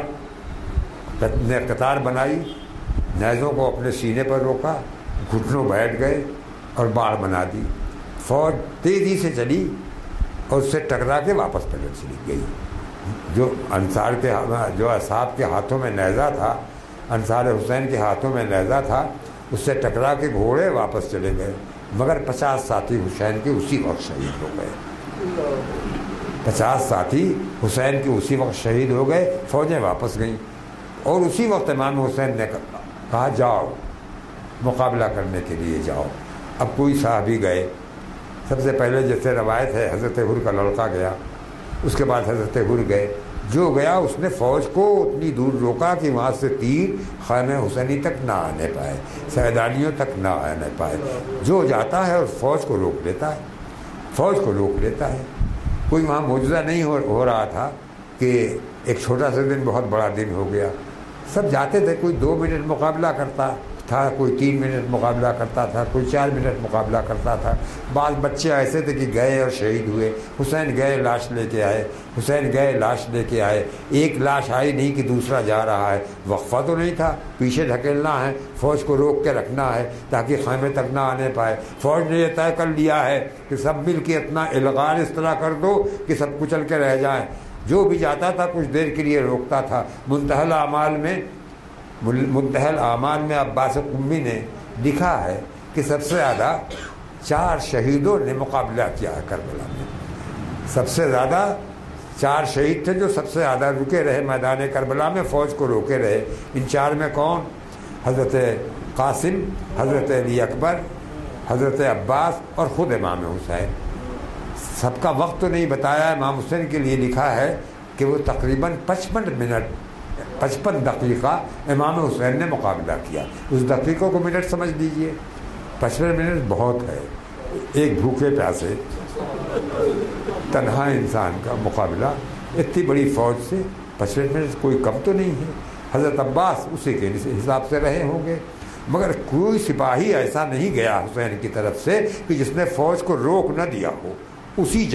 نے قطار بنائی، نیزوں کو اپنے سینے پر روکا، گھٹنوں بیٹھ گئے اور باڑ بنا دی۔ فوج تیزی سے چلی اور اس سے ٹکرا کے واپس پلٹ چلی گئی۔ جو انصار کے جو اصحاب کے ہاتھوں میں نیزہ تھا، انصار حسین کے ہاتھوں میں نیزہ تھا، اس سے ٹکرا کے گھوڑے واپس چلے گئے، مگر 50 ساتھی حسین کے اسی وقت شہید ہو گئے۔ 50 ساتھی حسین کے اسی وقت شہید ہو گئے، فوجیں واپس گئیں۔ اور اسی وقت امام حسین نے کہا جاؤ مقابلہ کرنے کے لیے جاؤ۔ اب کوئی صحابی گئے، سب سے پہلے جیسے روایت ہے حضرت حر کا لڑکا گیا، اس کے بعد حضرت حر گئے۔ جو گیا اس نے فوج کو اتنی دور روکا کہ وہاں سے تیر خیمہ حسینی تک نہ آنے پائے، سیدانیوں تک نہ آنے پائے۔ جو جاتا ہے اور فوج کو روک لیتا ہے، فوج کو روک لیتا ہے۔ کوئی وہاں معجزہ نہیں ہو رہا تھا کہ ایک چھوٹا سا دن بہت بڑا دن ہو گیا۔ سب جاتے تھے، کوئی 2 منٹ مقابلہ کرتا تھا، کوئی 3 منٹ مقابلہ کرتا تھا، کوئی 4 منٹ مقابلہ کرتا تھا۔ بعض بچے ایسے تھے کہ گئے اور شہید ہوئے۔ حسین گئے لاش لے کے آئے، حسین گئے لاش لے کے آئے۔ ایک لاش آئی نہیں کہ دوسرا جا رہا ہے۔ وقفہ تو نہیں تھا، پیچھے دھکیلنا ہے، فوج کو روک کے رکھنا ہے تاکہ خیمے تک نہ آنے پائے۔ فوج نے یہ طے کر لیا ہے کہ سب مل کے اتنا الغار اس طرح کر دو کہ سب کچل کے رہ جائیں۔ جو بھی جاتا تھا کچھ دیر کے لیے روکتا تھا۔ منتہی الاعمال میں عباس قمی نے لکھا ہے کہ سب سے زیادہ 4 شہیدوں نے مقابلہ کیا ہے کربلا میں۔ سب سے زیادہ 4 شہید تھے جو سب سے زیادہ رکے رہے میدان کربلا میں، فوج کو روکے رہے۔ ان 4 میں کون؟ حضرت قاسم، حضرت علی اکبر، حضرت عباس اور خود امام حسین۔ سب کا وقت تو نہیں بتایا، امام حسین کے لیے لکھا ہے کہ وہ تقریباً 55 دقیقہ امام حسین نے مقابلہ کیا۔ اس دقیقوں کو منٹ سمجھ لیجئے، 55 منٹ بہت ہے۔ ایک بھوکے پیاسے تنہا انسان کا مقابلہ اتنی بڑی فوج سے 55 منٹ کوئی کم تو نہیں ہے۔ حضرت عباس اسی کے حساب سے رہے ہوں گے، مگر کوئی سپاہی ایسا نہیں گیا حسین کی طرف سے کہ جس نے فوج کو روک نہ دیا ہو۔ اسی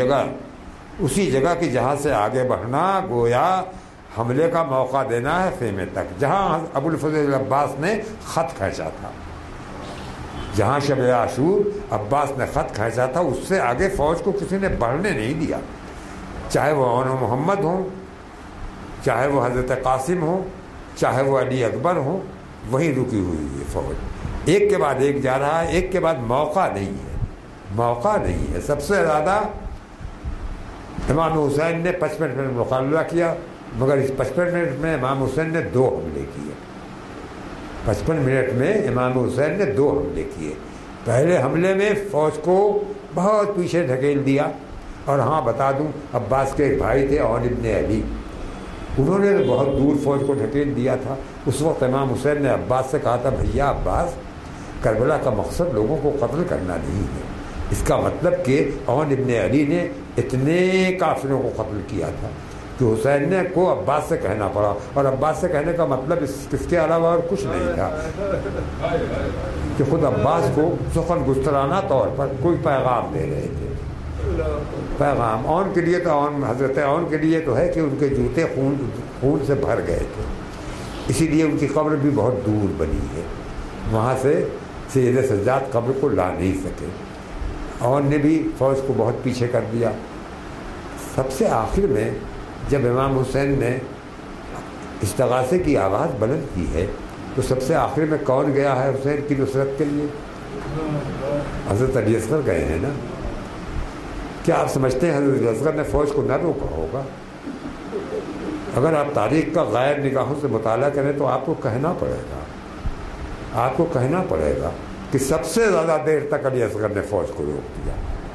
جگہ کہ جہاں سے آگے بڑھنا گویا حملے کا موقع دینا ہے خیمے تک، جہاں ابو الفضل عباس نے خط کھینچا تھا، جہاں شب عاشور عباس نے خط کھینچا تھا، اس سے آگے فوج کو کسی نے بڑھنے نہیں دیا، چاہے وہ اون محمد ہوں، چاہے وہ حضرت قاسم ہوں، چاہے وہ علی اکبر ہوں، وہیں رکی ہوئی ہے فوج۔ ایک کے بعد ایک جا رہا ہے، ایک کے بعد موقع نہیں ہے، موقع نہیں ہے۔ سب سے زیادہ امام حسین نے 55 منٹ مقابلہ کیا، مگر اس 55 منٹ میں امام حسین نے 2 حملے کیے۔ 55 منٹ میں امام حسین نے 2 حملے کیے۔ پہلے حملے میں فوج کو بہت پیچھے دھکیل دیا، اور ہاں بتا دوں عباس کے ایک بھائی تھے عون ابن علی، انہوں نے بہت دور فوج کو دھکیل دیا تھا۔ اس وقت امام حسین نے عباس سے کہا تھا، بھیا عباس، کربلا کا مقصد لوگوں کو قتل کرنا نہیں ہے، اس کا مطلب کہ عون ابن علی نے اتنے کافروں کو قتل کیا تھا کہ حسین نے کو عباس سے کہنا پڑا، اور عباس سے کہنے کا مطلب اس کے علاوہ اور کچھ نہیں تھا کہ خود عباس کو سخن گسترانہ طور پر کوئی پیغام دے رہے تھے۔ پیغام عون کے لیے تو حضرت عون کے لیے تو ہے کہ ان کے جوتے خون سے بھر گئے تھے، اسی لیے ان کی قبر بھی بہت دور بنی ہے، وہاں سے سید سجاد قبر کو لا نہیں سکے۔ عون نے بھی فوج کو بہت پیچھے کر دیا۔ سب سے آخر میں جب امام حسین نے استغاثے کی آواز بلند کی ہے تو سب سے آخر میں کون گیا ہے حسین کی نصرت کے لیے؟ حضرت علی اصغر گئے ہیں نا۔ کیا آپ سمجھتے ہیں حضرت علی اصغر نے فوج کو نہ روکا ہوگا؟ اگر آپ تاریخ کا غیر نگاہوں سے مطالعہ کریں تو آپ کو کہنا پڑے گا کہ سب سے زیادہ دیر تک علی اصغر نے فوج کو روک دیا.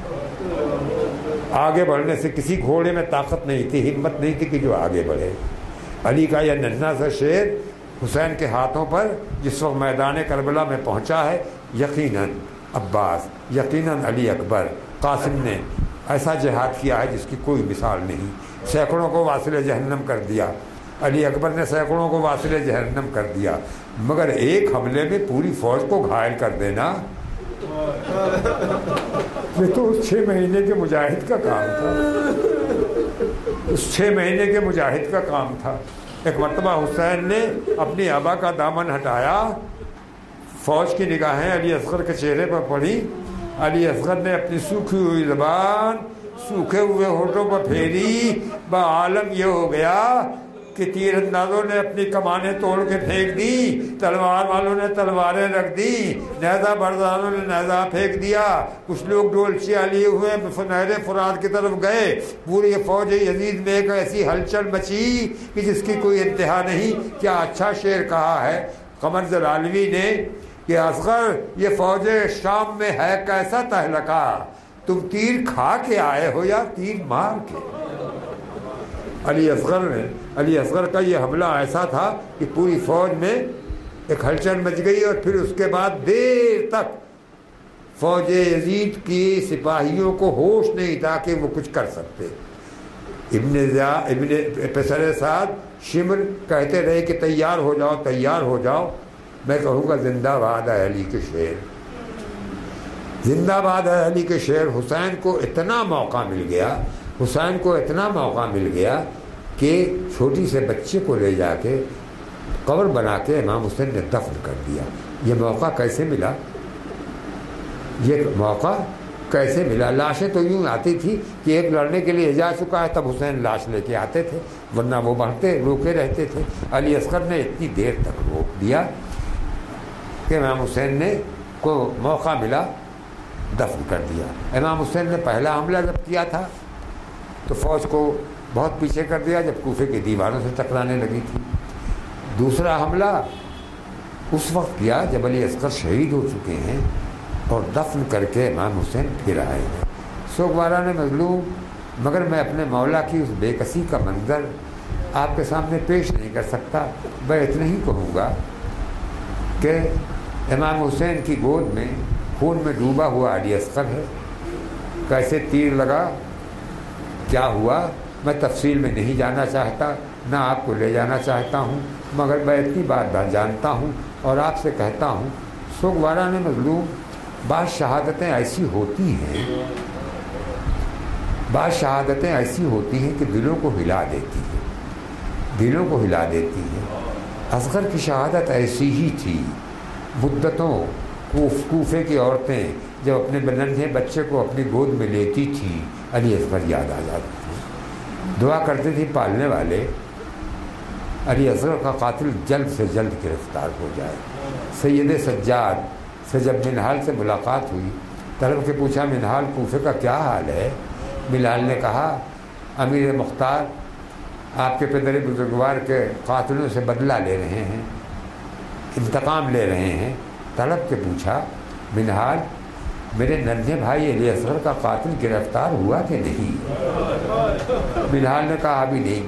آگے بڑھنے سے کسی گھوڑے میں طاقت نہیں تھی، ہمت نہیں تھی کہ جو آگے بڑھے. علی کا یہ ننھا سا شیر حسین کے ہاتھوں پر جس وقت میدان کربلا میں پہنچا ہے، یقیناً عباس، یقیناً علی اکبر، قاسم نے ایسا جہاد کیا ہے جس کی کوئی مثال نہیں. سینکڑوں کو واصل جہنم کر دیا. علی اکبر نے سینکڑوں کو واصل جہنم کر دیا، مگر ایک حملے میں پوری فوج کو گھائل کر دینا، یہ تو اس 6 مہینے کے مجاہد کا کام تھا. اس 6 مہینے کے مجاہد کا کام تھا. ایک مرتبہ حسین نے اپنی ابا کا دامن ہٹایا، فوج کی نگاہیں علی اصغر کے چہرے پر پڑی. علی اصغر نے اپنی سوکھی ہوئی زبان سوکھے ہوئے ہونٹوں پر پھیری. عالم یہ ہو گیا کہ تیر اندازوں نے اپنی کمانیں توڑ کے پھینک دی، تلوار والوں نے تلواریں رکھ دی، نیزہ برداروں نے نیزہ پھینک دیا. کچھ لوگ ڈولچیاں لیے ہوئے نہر فرات کی طرف گئے. پوری فوج یزید میں ایک ایسی ہلچل مچی کہ جس کی کوئی انتہا نہیں. کیا اچھا شعر کہا ہے قمر جلالوی نے کہ اصغر یہ فوج شام میں ہے کیسا تہلکا، تم تیر کھا کے آئے ہو یا تیر مار کے. علی اصغر کا یہ حملہ ایسا تھا کہ پوری فوج میں ایک ہلچل مچ گئی، اور پھر اس کے بعد دیر تک فوج یزید کی سپاہیوں کو ہوش نہیں تھا کہ وہ کچھ کر سکتے. ابن پسر سعد شمر کہتے رہے کہ تیار ہو جاؤ. میں کہوں گا زندہ باد ہے علی کے شعر، زندہ باد ہے علی کے شعر. حسین کو اتنا موقع مل گیا کہ چھوٹی سے بچے کو لے جا کے قبر بنا کے امام حسین نے دفن کر دیا. یہ موقع کیسے ملا؟ لاشیں تو یوں آتی تھی کہ ایک لڑنے کے لیے جا چکا ہے تب حسین لاش لے کے آتے تھے، ورنہ وہ روکے رہتے تھے. علی اصغر نے اتنی دیر تک روک دیا کہ امام حسین نے کو موقع ملا دفن کر دیا. امام حسین نے پہلا حملہ جب کیا تھا تو فوج کو بہت پیچھے کر دیا جب کوفے کی دیواروں سے ٹکرانے لگی تھی. دوسرا حملہ اس وقت کیا جب علی اصغر شہید ہو چکے ہیں اور دفن کر کے امام حسین پھر آئے ہیں. سوگوارا نے مظلوم، مگر میں اپنے مولا کی اس بے کسی کا منظر آپ کے سامنے پیش نہیں کر سکتا. میں اتنا ہی کہوں گا کہ امام حسین کی گود میں خون میں ڈوبا ہوا علی اصغر ہے. کیسے تیر لگا، کیا ہوا، میں تفصیل میں نہیں جانا چاہتا، نہ آپ کو لے جانا چاہتا ہوں، مگر میں اتنی بات جانتا ہوں اور آپ سے کہتا ہوں. سوگوارا نے مظلوم، بعض شہادتیں ایسی ہوتی ہیں کہ دلوں کو ہلا دیتی ہیں. اصغر کی شہادت ایسی ہی تھی. مدتوں کوفے کی عورتیں جب اپنے ننھے بچے کو اپنی گود میں لیتی تھیں علی اصغر یاد آ جاتے تھے. دعا کرتے تھے پالنے والے علی اصغر کا قاتل جلد سے جلد گرفتار ہو جائے. سید سجاد سے جب منہال سے ملاقات ہوئی، طلب کے پوچھا منہال کوفے کا کیا حال ہے؟ منہال نے کہا امیر مختار آپ کے پدر بزرگوار کے قاتلوں سے بدلہ لے رہے ہیں، انتقام لے رہے ہیں. طلب کے پوچھا منہال میرے ننھے بھائی علی اصغر کا قاتل گرفتار ہوا کہ نہیں؟ منہال نے کہا ابھی نہیں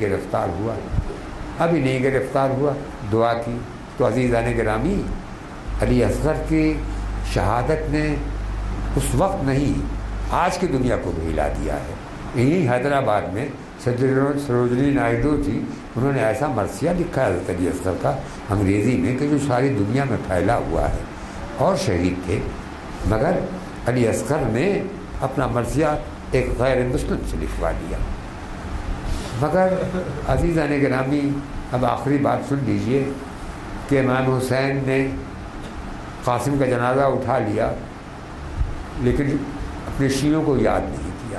گرفتار ہوا. دعا کی تو عزیزان گرامی، علی اصغر کی شہادت نے اس وقت نہیں آج کی دنیا کو بھی ہلا دیا ہے. یہی حیدرآباد میں سروجنی نائیڈو تھی، انہوں نے ایسا مرثیہ لکھا ہے حضرت علی اصغر کا انگریزی میں کہ جو ساری دنیا میں پھیلا ہوا ہے. اور شہید تھے، مگر علی اصغر نے اپنا مرثیہ ایک غیر مسلم سے لکھوا دیا. مگر عزیزان گرامی، اب آخری بات سن لیجئے کہ امام حسین نے قاسم کا جنازہ اٹھا لیا لیکن اپنے شیعوں کو یاد نہیں کیا.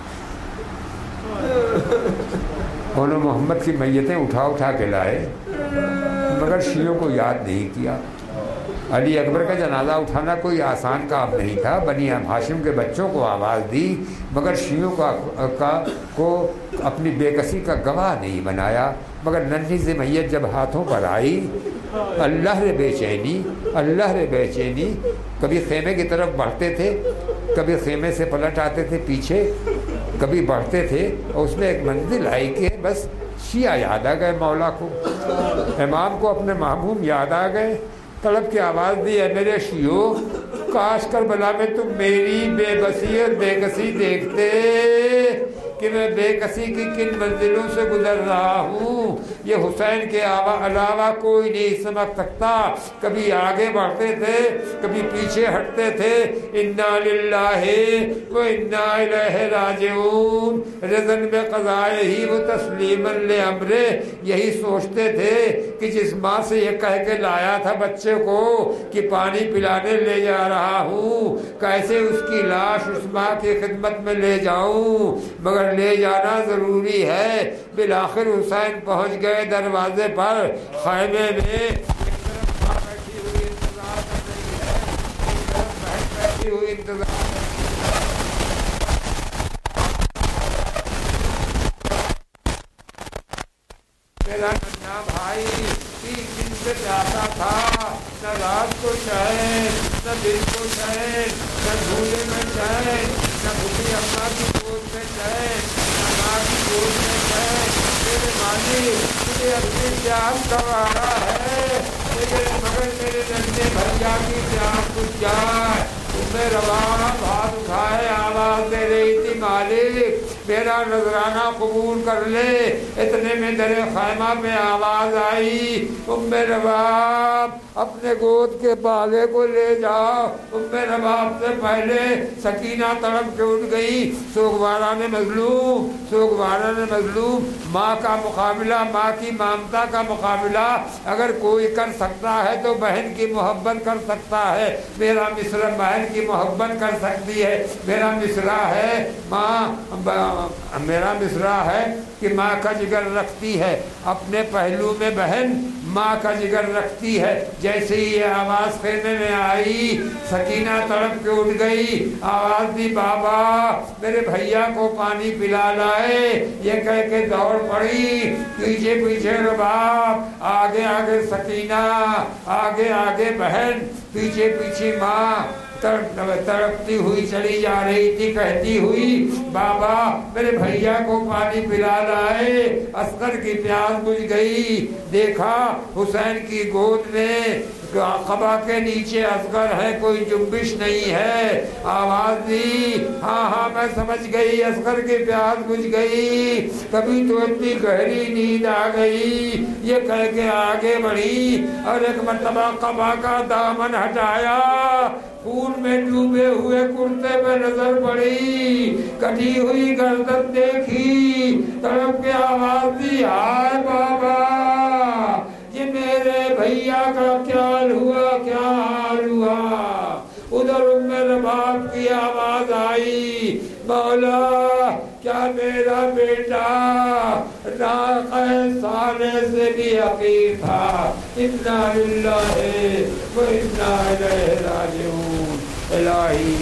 انہوں نے محمد کی میتیں اٹھا کے لائے مگر شیعوں کو یاد نہیں کیا. علی اکبر کا جنازہ اٹھانا کوئی آسان کام نہیں تھا. بنی ہاشم کے بچوں کو آواز دی مگر شیعوں کو اپنی بے کسی کا گواہ نہیں بنایا. مگر ننھی سی میت جب ہاتھوں پر آئی اللہ رے بے چینی. کبھی خیمے کی طرف بڑھتے تھے, کبھی خیمے سے پلٹ آتے تھے پیچھے, کبھی بڑھتے تھے, اور اس میں ایک منزل آئی کہ بس شیعہ یاد آ گئے مولا کو, امام کو اپنے محبوب یاد آ گئے. طلب کی آواز دی, اے میرے شیعو کاش کربلا میں تم میری بے بسی اور بے کسی دیکھتے کہ میں بے کسی کی کن منزلوں سے گزر رہا ہوں. یہ حسین کے علاوہ کوئی نہیں سمجھ سکتا. کبھی آگے بڑھتے تھے, کبھی پیچھے ہٹتے تھے. انا للہ و انا الیہ راجعون, رضن بقضائہ ہی و تسلیما لامرہ. یہی سوچتے تھے کہ جس ماں سے یہ کہہ کے لایا تھا بچے کو کہ پانی پلانے لے جا رہا ہوں, کیسے اس کی لاش اس ماں کی خدمت میں لے جاؤں, مگر لے جانا ضروری ہے. بالآخر حسین پہنچ گئے دروازے پر. خیمے میں بیٹھی ہوئی انتظار میرا ننھا بھائی 3 دن سے جاتا تھا, نہ رات کو چین, نہ دن کو چین, نہ جھولے میں چین, نہ بھوٹی اماں کی گود میں چین, نہ ماں کی گود میں چین. میرے مالک تجھے اپنی جان گوارا ہے, مگر میرے ننھے بھیا کی جان کچھ جائے. تمہیں روانہ ہاتھ اٹھائے آواز دے رہی تھی, مالک میرا نذرانہ قبول کر لے. اتنے میں در خیمہ میں آواز آئی, رباب اپنے گود کے بالے کو لے جاؤ. رباب سے پہلے سکینہ تڑپ کے اٹھ گئی. سوگوارا نے مظلوم ماں کا مقابلہ, ماں کی ممتا کا مقابلہ اگر کوئی کر سکتا ہے تو بہن کی محبت کر سکتا ہے. میرا مصر بہن کی محبت کر سکتی ہے. میرا مصرع ہے کہ ماں کا جگر رکھتی ہے, اپنے پہلو میں بہن ماں کا جگر رکھتی ہے. جیسے ہی یہ آواز خیمے میں آئی سکینہ تڑپ کے اٹھ گئی. آواز دی, بابا میرے بھیا کو پانی پلا لائے. یہ کہہ کے دوڑ پڑی. پیچھے پیچھے رباب, آگے آگے سکینہ, آگے آگے بہن, پیچھے پیچھے ماں تڑپتی ہوئی چلی جا رہی تھی, کہتی ہوئی, بابا میرے بھیا کو پانی پلا لائے. اصغر کی پیاس بجھ گئی. دیکھا حسین کی گود میں قبا کے نیچے اصغر ہے, کوئی جنبش نہیں ہے. آواز دی, ہاں میں سمجھ گئی, اصغر کی پیاس بجھ گئی. کبھی تو اتنی گہری نیند آ گئی. یہ کہہ کے آگے بڑھی اور ایک مرتبہ قبا کا دامن ہٹایا. خون میں ڈوبے ہوئے کرتے پہ نظر پڑی, کٹی ہوئی گردن دیکھی. تڑپ کے آواز دی, ہائے بابا یہ میرے بھیا کا کیا حال ہوا. ادھر رباب کی آواز آئی, مولا کیا میرا بیٹا ناقہ صالح سے بھی حقیر تھا. انا للہ و انا الیہ راجعون. الہی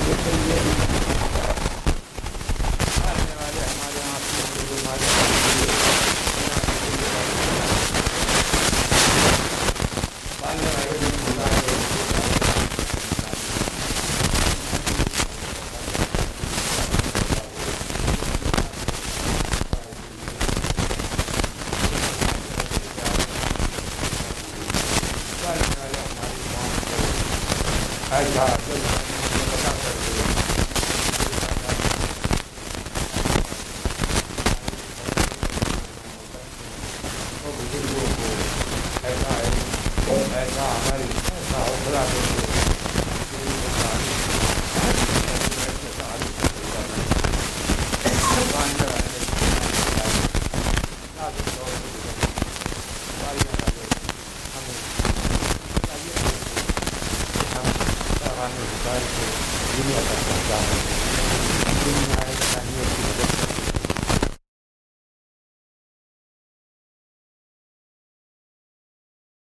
دنیا تک پہنچا ہے.